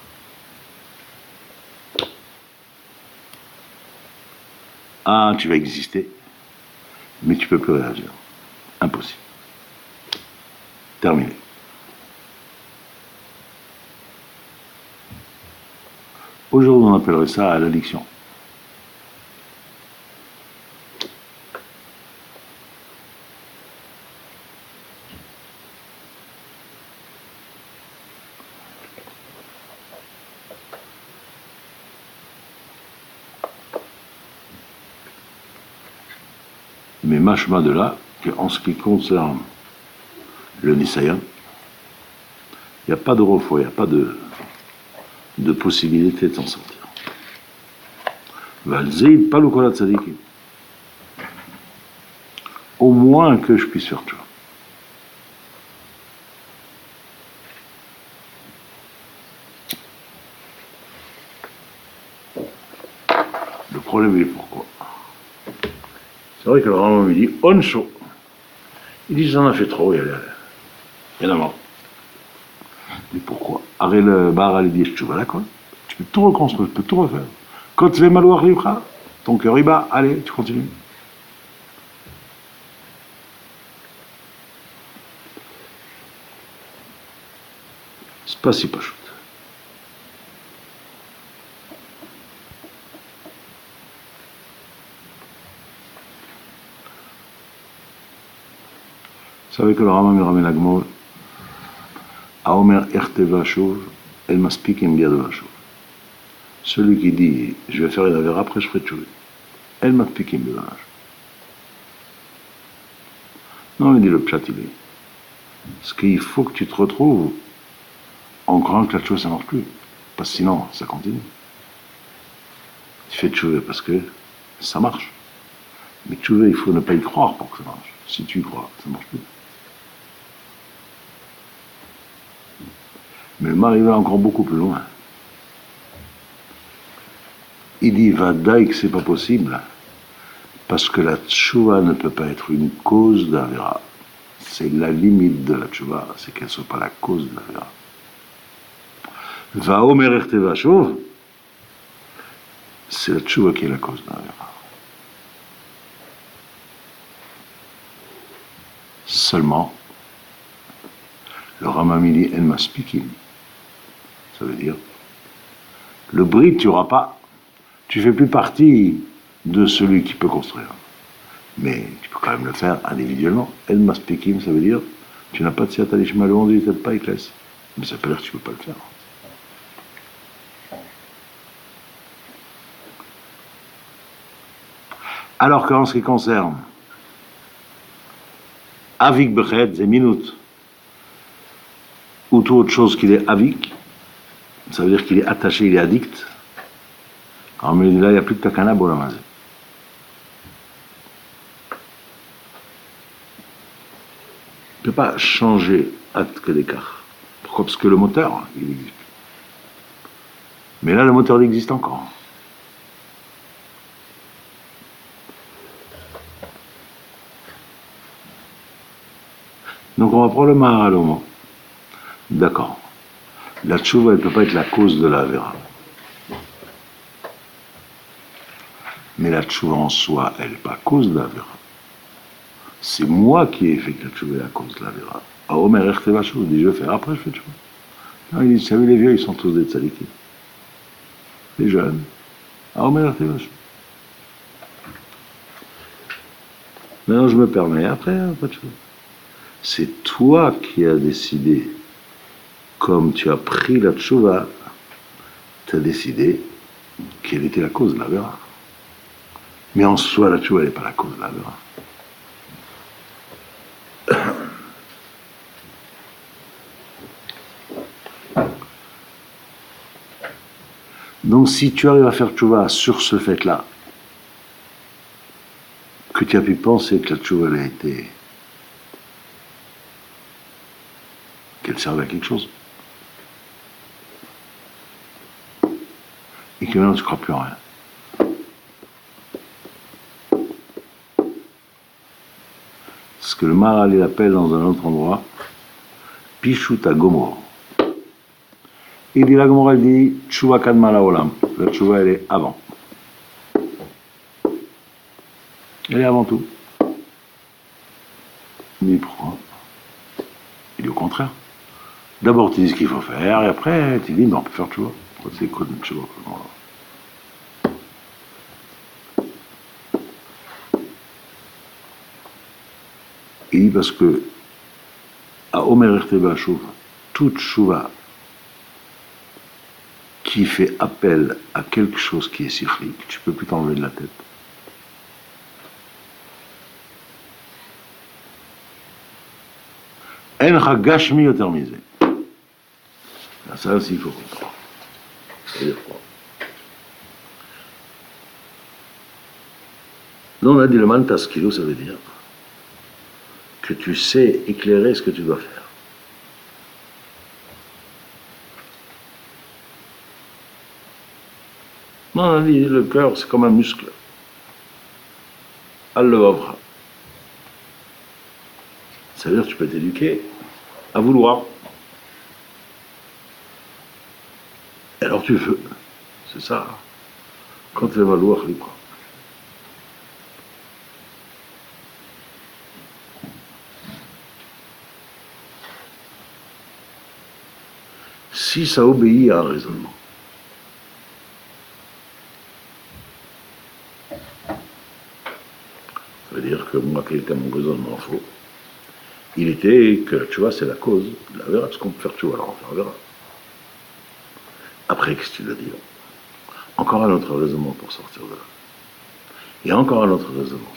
Ah, tu vas exister, mais tu ne peux plus réagir. Impossible. Terminé. Aujourd'hui, on appellerait ça l'addiction. Mais machma de là, qu'en ce qui concerne le Nisayan, il n'y a pas de refou, il n'y a pas de possibilité de s'en sortir. Valzeid, pas le kolat tzadikim. Au moins que je puisse faire tu vois. Le problème est pourquoi. C'est vrai que le Rambam me dit Onsho. Il dit j'en ai fait trop, il y en a marre. Mais pourquoi? Arrête le bar à l'idée, tu vas là quoi. Tu peux tout reconstruire, tu peux tout refaire. Quand tu fais maloir livra, ton cœur il bat, allez, tu continues. C'est pas si pas chouette. Vous savez que le Rambam me ramène la Gemara. Aomer erteva shuv, el maspikim biadova shuv. Celui qui dit, je vais faire une avera, après je ferai tchouvé. El maspikim biadova shuv. Non, il dit le pshat, il est. Parce qu'il faut que tu te retrouves en croyant que la tchouvé ça ne marche plus. Parce que sinon, ça continue. Tu fais tchouvé parce que ça marche. Mais tchouvé, il faut ne pas y croire pour que ça marche. Si tu y crois, ça ne marche plus. Mais le mari va encore beaucoup plus loin. Il dit Vadaï que c'est pas possible, parce que la tchouva ne peut pas être une cause d'Avera. C'est la limite de la tchouva, c'est qu'elle ne soit pas la cause de l'Avera. Vaomer erteva shuv, c'est la tchouva qui est la cause de l'Avera. Seulement, le Rambam dit en maspikim. Ça veut dire, le bris, tu n'auras pas. Tu ne fais plus partie de celui qui peut construire. Mais tu peux quand même le faire individuellement. El maspikim, ça veut dire, tu n'as pas de siat alishma, le monde ne t'aide pas, il te laisse. Mais ça peut dire que tu ne peux pas le faire. Alors qu'en ce qui concerne Avik Bechet, c'est minutes, ou toute autre chose qu'il est Avik, ça veut dire qu'il est attaché, il est addict. Alors, mais là, il n'y a plus de takana bolamazé. Il ne peut pas changer que d'écart. Pourquoi? Parce que le moteur, il existe. Mais là, le moteur, il existe encore. Donc, on va prendre le Maharal au mot. D'accord. La tchouva, elle ne peut pas être la cause de la vera. Mais la tchouva en soi, elle n'est pas cause de la vera. C'est moi qui ai fait que la tchouva est la cause de la vera. Ah, Omer erteva shuv, il dit je vais faire, après je fais tchouva. Non, il dit, vous savez, les vieux, ils sont tous des tzadikim. Les jeunes. Ah, Omer erteva shuv. Maintenant, je me permets, après, pas de tchouva. C'est toi qui as décidé. Comme tu as pris la tchouva, tu as décidé quelle était la cause de la vera. Mais en soi, la tchouva n'est pas la cause de la vera. Donc si tu arrives à faire tchouva sur ce fait-là, que tu as pu penser que la tchouva elle a été... qu'elle servait à quelque chose, et que maintenant tu ne crois plus en rien. Ce que le Maharal il appelle dans un autre endroit Pichut Gomor. Il dit la Gomor, elle dit Tshuva Kadma Laolam. La Tshuva elle est avant. Elle est avant tout. Mais pourquoi? Il dit au contraire. D'abord, tu dis ce qu'il faut faire, et après, tu dis, mais on peut faire tchouva. C'est quoi une tchouva? Il dit parce que, à Omer Erteba Chouva, toute chouva qui fait appel à quelque chose qui est cyclique, tu ne peux plus t'enlever de la tête. En Gashmi otermisé. Ça aussi, il faut comprendre. C'est-à-dire quoi? Là, on a dit le mantaskilo, ça veut dire que tu sais éclairer ce que tu dois faire. Non, on a dit le cœur, c'est comme un muscle. Al-Levavra. Ça veut dire que tu peux t'éduquer à vouloir. Et alors tu veux. C'est ça. Quand tu vas vouloir, libre. Si ça obéit à un raisonnement. Ça veut dire que moi, quelqu'un, mon raisonnement faux, il était que, tu vois, c'est la cause. La verra, ce qu'on peut faire, tu vois, alors on verra. Après, qu'est-ce que tu dois dire? Encore un autre raisonnement pour sortir de là. Et encore un autre raisonnement.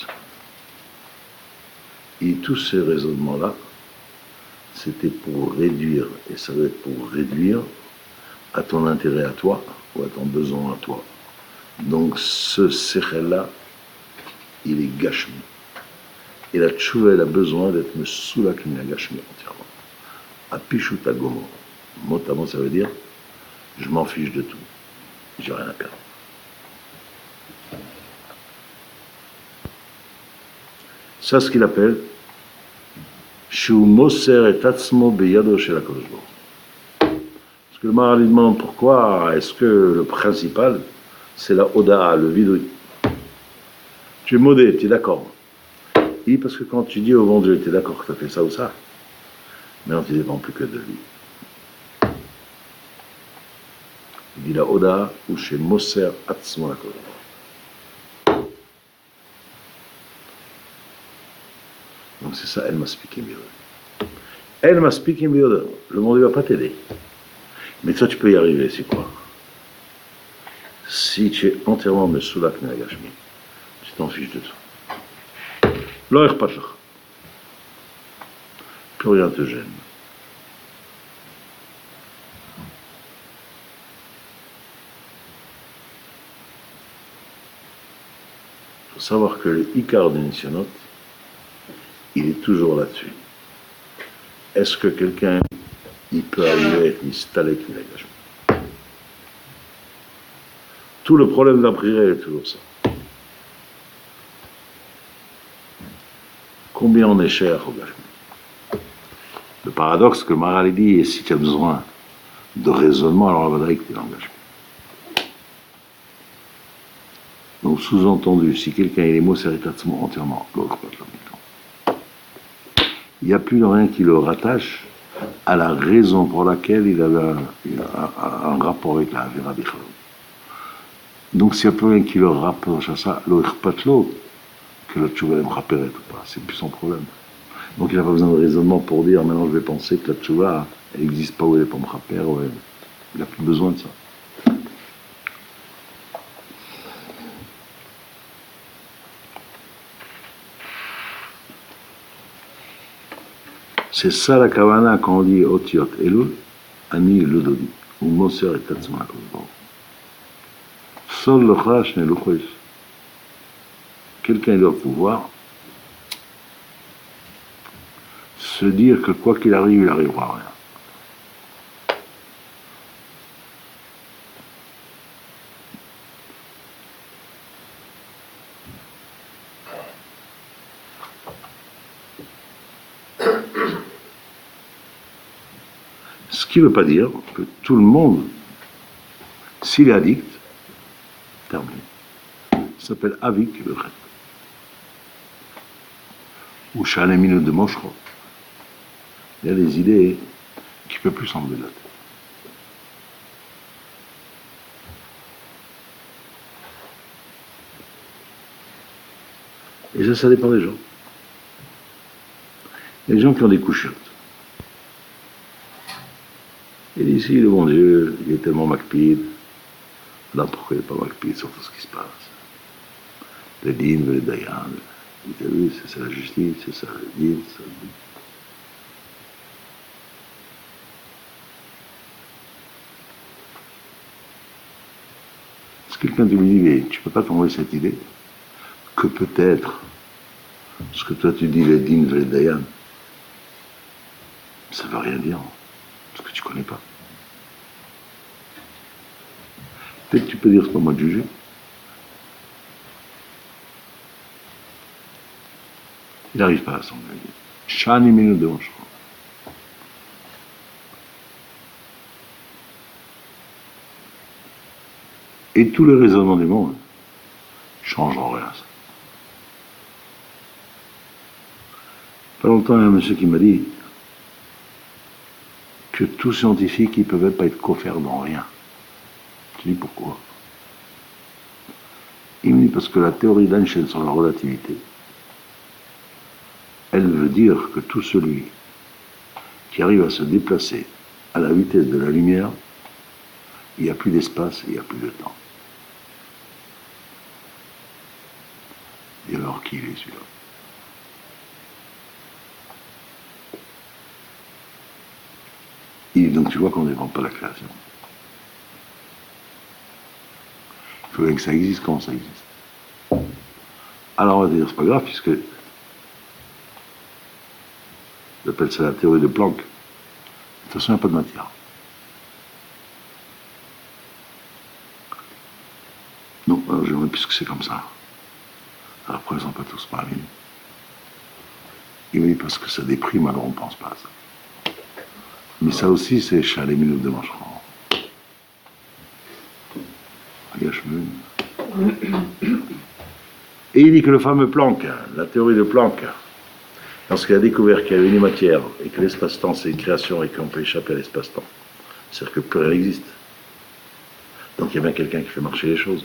Et tous ces raisonnements-là, c'était pour réduire, et ça doit être pour réduire à ton intérêt à toi, ou à ton besoin à toi. Donc ce sechel-là, il est gashmi. Et la tchouva, elle a besoin d'être mesoulak min gashmi entièrement. Apishut agomo. Mot à mot, ça veut dire, je m'en fiche de tout. J'ai rien à perdre. Ça, ce qu'il appelle Shu Moser et Tatsmo Beyado chez la Kodesh. Parce que le Maharal demande pourquoi est-ce que le principal, c'est la Oda, le vidouille. Tu es modé, tu es d'accord. Oui, parce que quand tu dis au bon Dieu, tu es d'accord que tu as fait ça ou ça, mais non, tu ne dépends plus que de lui. Il dit la Oda ou chez Moser Atzmo la Kodesh. Donc c'est ça, elle m'a expliqué mieux. Elle m'a expliqué mieux. Le monde ne va pas t'aider. Mais toi, tu peux y arriver, c'est quoi? Si tu es entièrement mesoulak min hagashmi, tu t'en fiches de tout. Lo echpat lach. Plus rien te gêne. Il faut savoir que le Ikar des Nisyanot, il est toujours là-dessus. Est-ce que quelqu'un, il peut arriver à être mistalek min hagashmi? Tout le problème de la prière est toujours ça. Combien on est cher au Gashmi? Le paradoxe que Maharal dit, et si tu as besoin de raisonnement, alors la Vadaïk, tu es dans le Gashmi. Donc sous-entendu, si quelqu'un est mot seritatsmo entièrement, il n'y a plus rien qui le rattache à la raison pour laquelle il avait un rapport avec la Avera Bichalom. Donc s'il n'y a plus rien qui le rapproche à ça, l'eau que le tchouva me rappelle ou pas, c'est plus son problème. Donc il n'a pas besoin de raisonnement pour dire maintenant je vais penser que la tchouva elle n'existe pas ou elle n'est pas me rappeler, ouais. Il n'a plus besoin de ça. C'est ça la kavana quand on dit Otiot Elul, Ani Ludodi, ou Moser et Tatsuma. Sol le Chash ne l'Uchois. Quelqu'un doit pouvoir se dire que quoi qu'il arrive, il n'arrivera à rien. Ce qui ne veut pas dire que tout le monde, s'il est addict, terminé. Ça s'appelle Avik le Chet. ou Shalemino de Moshro. Il y a des idées qui ne peuvent plus s'enlever de la tête. Et ça dépend des gens. Il y a des gens qui ont des couchottes. Et ici, le bon Dieu, il est tellement macpide. Là, pourquoi il n'est pas macpide sur tout ce qui se passe? Les dîmes, les dayan. Vous avez vu, c'est ça la justice, c'est ça le dîme, c'est ça le dîme. Si quelqu'un te lui dit, mais tu ne peux pas tomber cette idée que peut-être ce que toi tu dis, les dîmes, les dayan, ça ne veut rien dire, parce que tu ne connais pas. Peut-être que tu peux dire, c'est pas moi de juger. Il n'arrive pas à s'en enlever. Chani minute de je crois. Et tout le raisonnement du monde change en rien. Pas longtemps, il y a un monsieur qui m'a dit que tous scientifiques, ils ne peuvent pas être couverts dans rien. Je dis pourquoi? Il me dit parce que la théorie d'Einstein sur la relativité, elle veut dire que tout celui qui arrive à se déplacer à la vitesse de la lumière, il n'y a plus d'espace, il n'y a plus de temps. Et alors qui il est celui-là? Et donc tu vois qu'on n'invente pas la création. Il faut bien que ça existe. Comment ça existe? Alors on va dire, c'est pas grave, puisque j'appelle ça la théorie de Planck. De toute façon, il n'y a pas de matière. Non, alors j'aimerais puisque c'est comme ça. Alors pourquoi ils ne sont pas tous parmi nous? Il me dit parce que ça déprime, alors on ne pense pas à ça. Mais ça aussi, c'est les minutes de mancheront. Et il dit que le fameux Planck, la théorie de Planck, lorsqu'il a découvert qu'il y avait une matière et que l'espace-temps c'est une création et qu'on peut échapper à l'espace-temps, c'est-à-dire que plus rien n'existe. Donc il y a bien quelqu'un qui fait marcher les choses.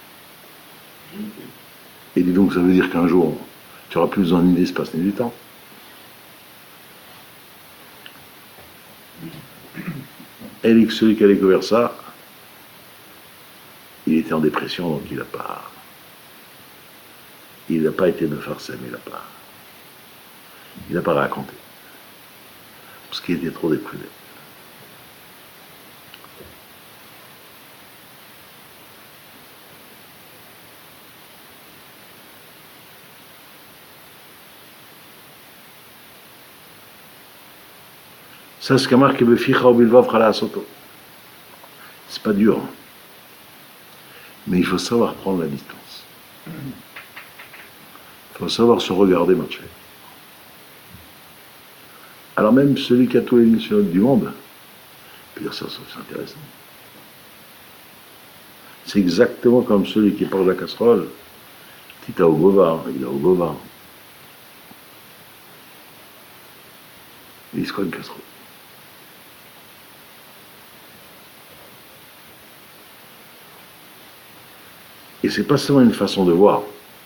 Et dit donc ça veut dire qu'un jour, tu n'auras plus besoin ni d'espace ni du temps. Et dit que celui qui a découvert ça, il était en dépression, donc il n'a pas été de farceur, mais il n'a pas raconté. Parce qu'il était trop déprimé. Ça, c'est ce qu'a marqué Beficha ou Bilvav Chala Soto. C'est pas dur. Mais il faut savoir prendre la distance. Il faut savoir se regarder marcher. Alors même celui qui a tous les missions du monde peut dire ça, c'est intéressant. C'est exactement comme celui qui parle de la casserole. Tita au bovard, il a au bovard. Il se croit une casserole. Et c'est pas seulement une façon de voir.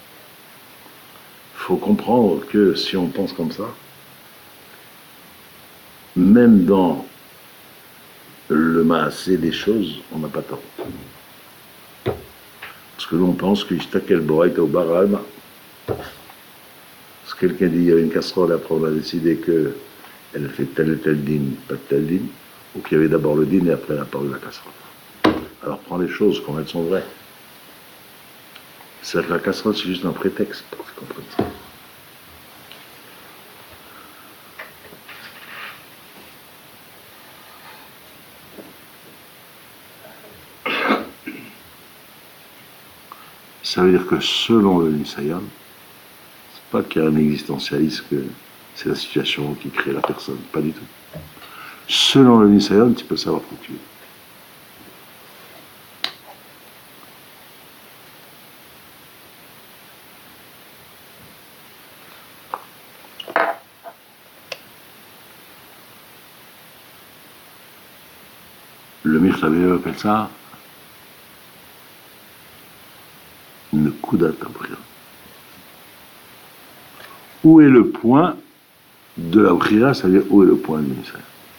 Il faut comprendre que si on pense comme ça, même dans le massé des choses, on n'a pas tort. Parce que l'on pense que Ishtakel Boraïta au Baralma. Parce que quelqu'un dit il y a une casserole, après on a décidé qu'elle fait tel et tel dîme, pas tel dîme, ou qu'il y avait d'abord le dîme et après la parole de la casserole. Alors prends les choses comme elles sont vraies. C'est-à-dire que la casserole, c'est juste un prétexte pour que tu comprennes ça. Ça veut dire que selon le Nisayan, c'est pas qu'il y a un existentialiste que c'est la situation qui crée la personne, pas du tout. Selon le Nisayan, tu peux savoir où tu es. Le Mirtavé appelle ça une Kudat Abkhira. Où est le point de la Abkhira, c'est-à-dire où est le point du mystère?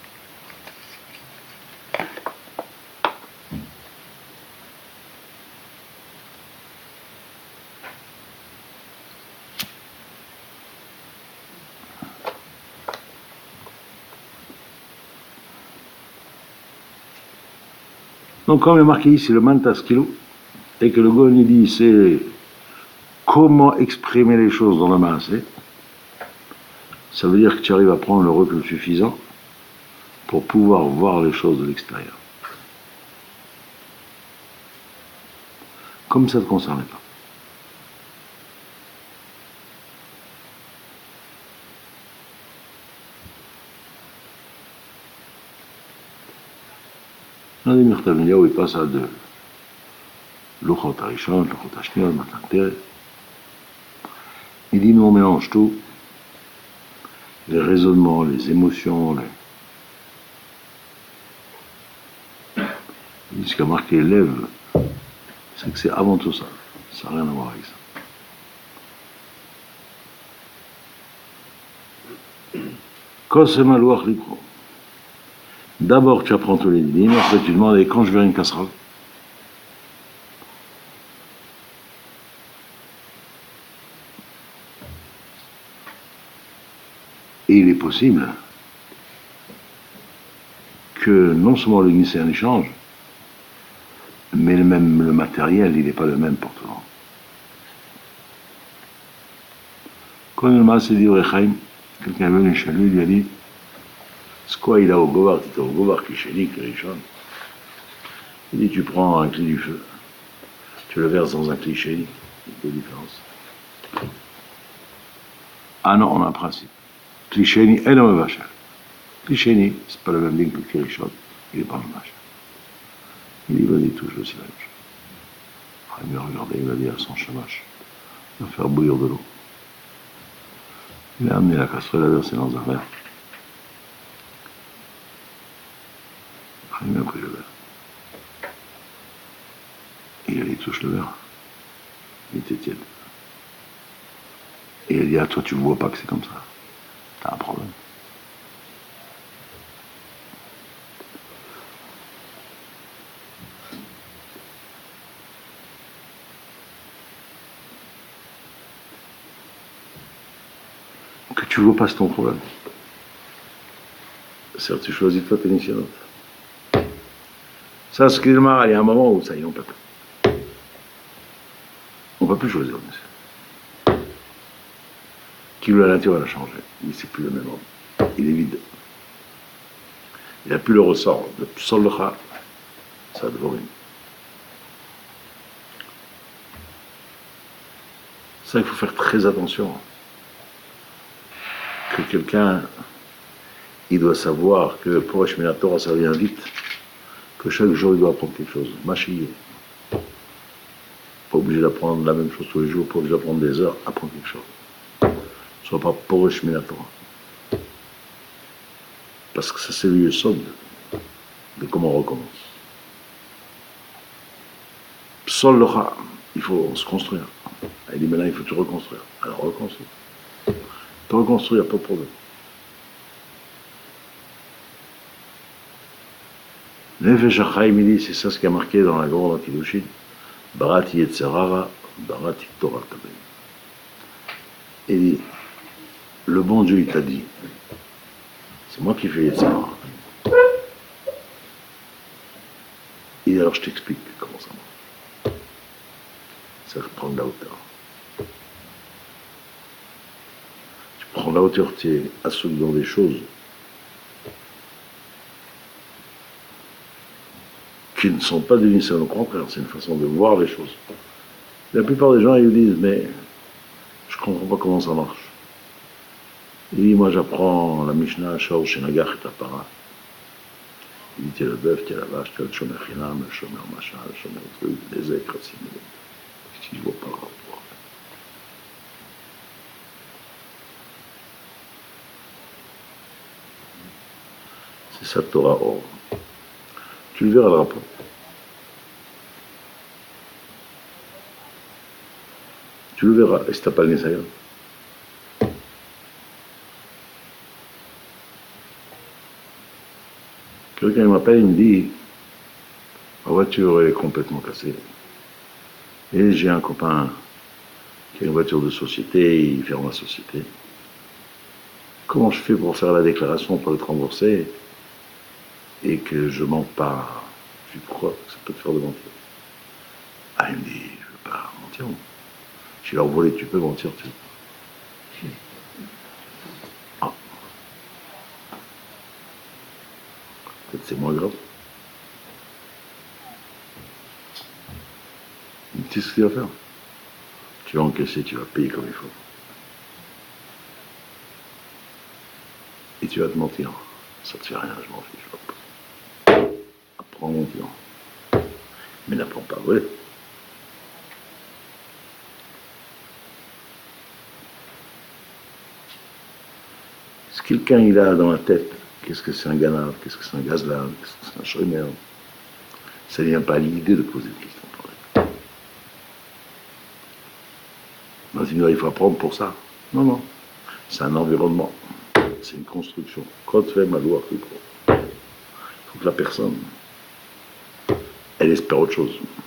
Donc, comme il est marqué ici, le Mantaskilo, et que le Gon dit, c'est comment exprimer les choses dans le Maasé, ça veut dire que tu arrives à prendre le recul suffisant pour pouvoir voir les choses de l'extérieur. Comme ça ne te concernait pas. Dans les Mirtav où il passe à deux. L'Uchot Arishon, l'Uchot Ashniot, Matan Tere. Il dit, nous on mélange tout. Les raisonnements, les émotions, Il dit ce qu'a marqué l'Ève, c'est que c'est avant tout ça. Ça n'a rien à voir avec ça. Kosema Louach Lipro. D'abord, tu apprends tous les dîmes, après tu demandes, et quand je verrai une casserole? Et il est possible que non seulement le Nissan change, mais même le matériel, il n'est pas le même pour tout le monde. Quand le Maas dit au Rechaim, quelqu'un est venu chez lui, il lui a dit, c'est quoi il a au Govar, tu as au Govar qui chez lui, qui Richon. Il dit, tu prends un clé du feu, tu le verses dans un cliché, il y a deux différences. Ah non, on a un principe. Cliché, elle me vache. Cliché, c'est pas le même ligne que le Kirichon, il n'est pas le vache. Il dit, vas-y, touche le silage. Il m'a regardé, il va dire à son chamache, il va faire bouillir de l'eau. Il a amené la casserole, il a versé dans un verre. Il m'a pris le verre. Il allait touche le verre. Il était tiède. Et il dit, ah toi tu vois pas que c'est comme ça. T'as un problème. Que tu vois pas, c'est ton problème. Certes, tu choisis toi tes initiatives. Ça, ce qu'il y a un moment où ça y est, on peut plus. On peut plus choisir. Qui la nature, elle a changé. Mais c'est plus le même homme. Il est vide. Il n'a plus le ressort de Solcha, ça devrait. Ça, il faut faire très attention. Que quelqu'un, il doit savoir que pour Hashemina Torah, ça vient vite. Que chaque jour, il doit apprendre quelque chose. Machillé. Pas obligé d'apprendre la même chose tous les jours, pas obligé d'apprendre des heures, apprendre quelque chose. Soit pas pour Hashemina Torah. Parce que ça, c'est le sod de comment on recommence. Sol Locha, il faut se construire. Il dit maintenant, il faut te reconstruire. Alors reconstruire. Te reconstruire, pas de problème. Nefesh HaChaim, il dit, c'est ça ce qui a marqué dans la grande Kiddushin. Barati Yetzerara, Barati Torah Tabel. Il dit, le bon Dieu, il t'a dit, c'est moi qui fais Yetzerara. Et alors je t'explique comment ça marche. Ça prend de la hauteur. Tu prends la hauteur, tu es assoupi dans des choses qui ne sont pas divines, c'est au contraire, c'est une façon de voir les choses. La plupart des gens, ils disent, mais je ne comprends pas comment ça marche. Il dit, moi j'apprends la Mishnah, Shaor, Shenagach et Tapara. Il dit, tiens le bœuf, tiens la vache, tiens le shomer chinam, le shomer machin, le shomer truc, les écrans, je ne vois pas le rapport. C'est ça Torah or. Tu le verras le rapport. Tu le verras. Et si t'as pas le Nisayon. Quelqu'un m'appelle, il me dit, ma voiture est complètement cassée. Et j'ai un copain qui a une voiture de société, il ferme la société. Comment je fais pour faire la déclaration pour être remboursé et que je manque pas? Je dis pourquoi? Ça peut te faire de mentir. Ah, il me dit, je veux pas mentir. Je suis leur volé, tu peux mentir, tu sais. Ah. Peut-être c'est moins grave. Tu sais ce qu'il va faire? Tu vas encaisser, tu vas payer comme il faut. Et tu vas te mentir. Ça te fait rien, je m'en fiche. Apprends à mentir. Mais n'apprends pas à voler. Si quelqu'un il a dans la tête, qu'est-ce que c'est un ganave, qu'est-ce que c'est un gazlan, qu'est-ce que c'est un chômeur, ça ne vient pas à l'idée de poser des questions pareilles. Il faut apprendre pour ça. Non, non. C'est un environnement. C'est une construction. Quand tu fais ma loi, il faut que la personne, elle espère autre chose.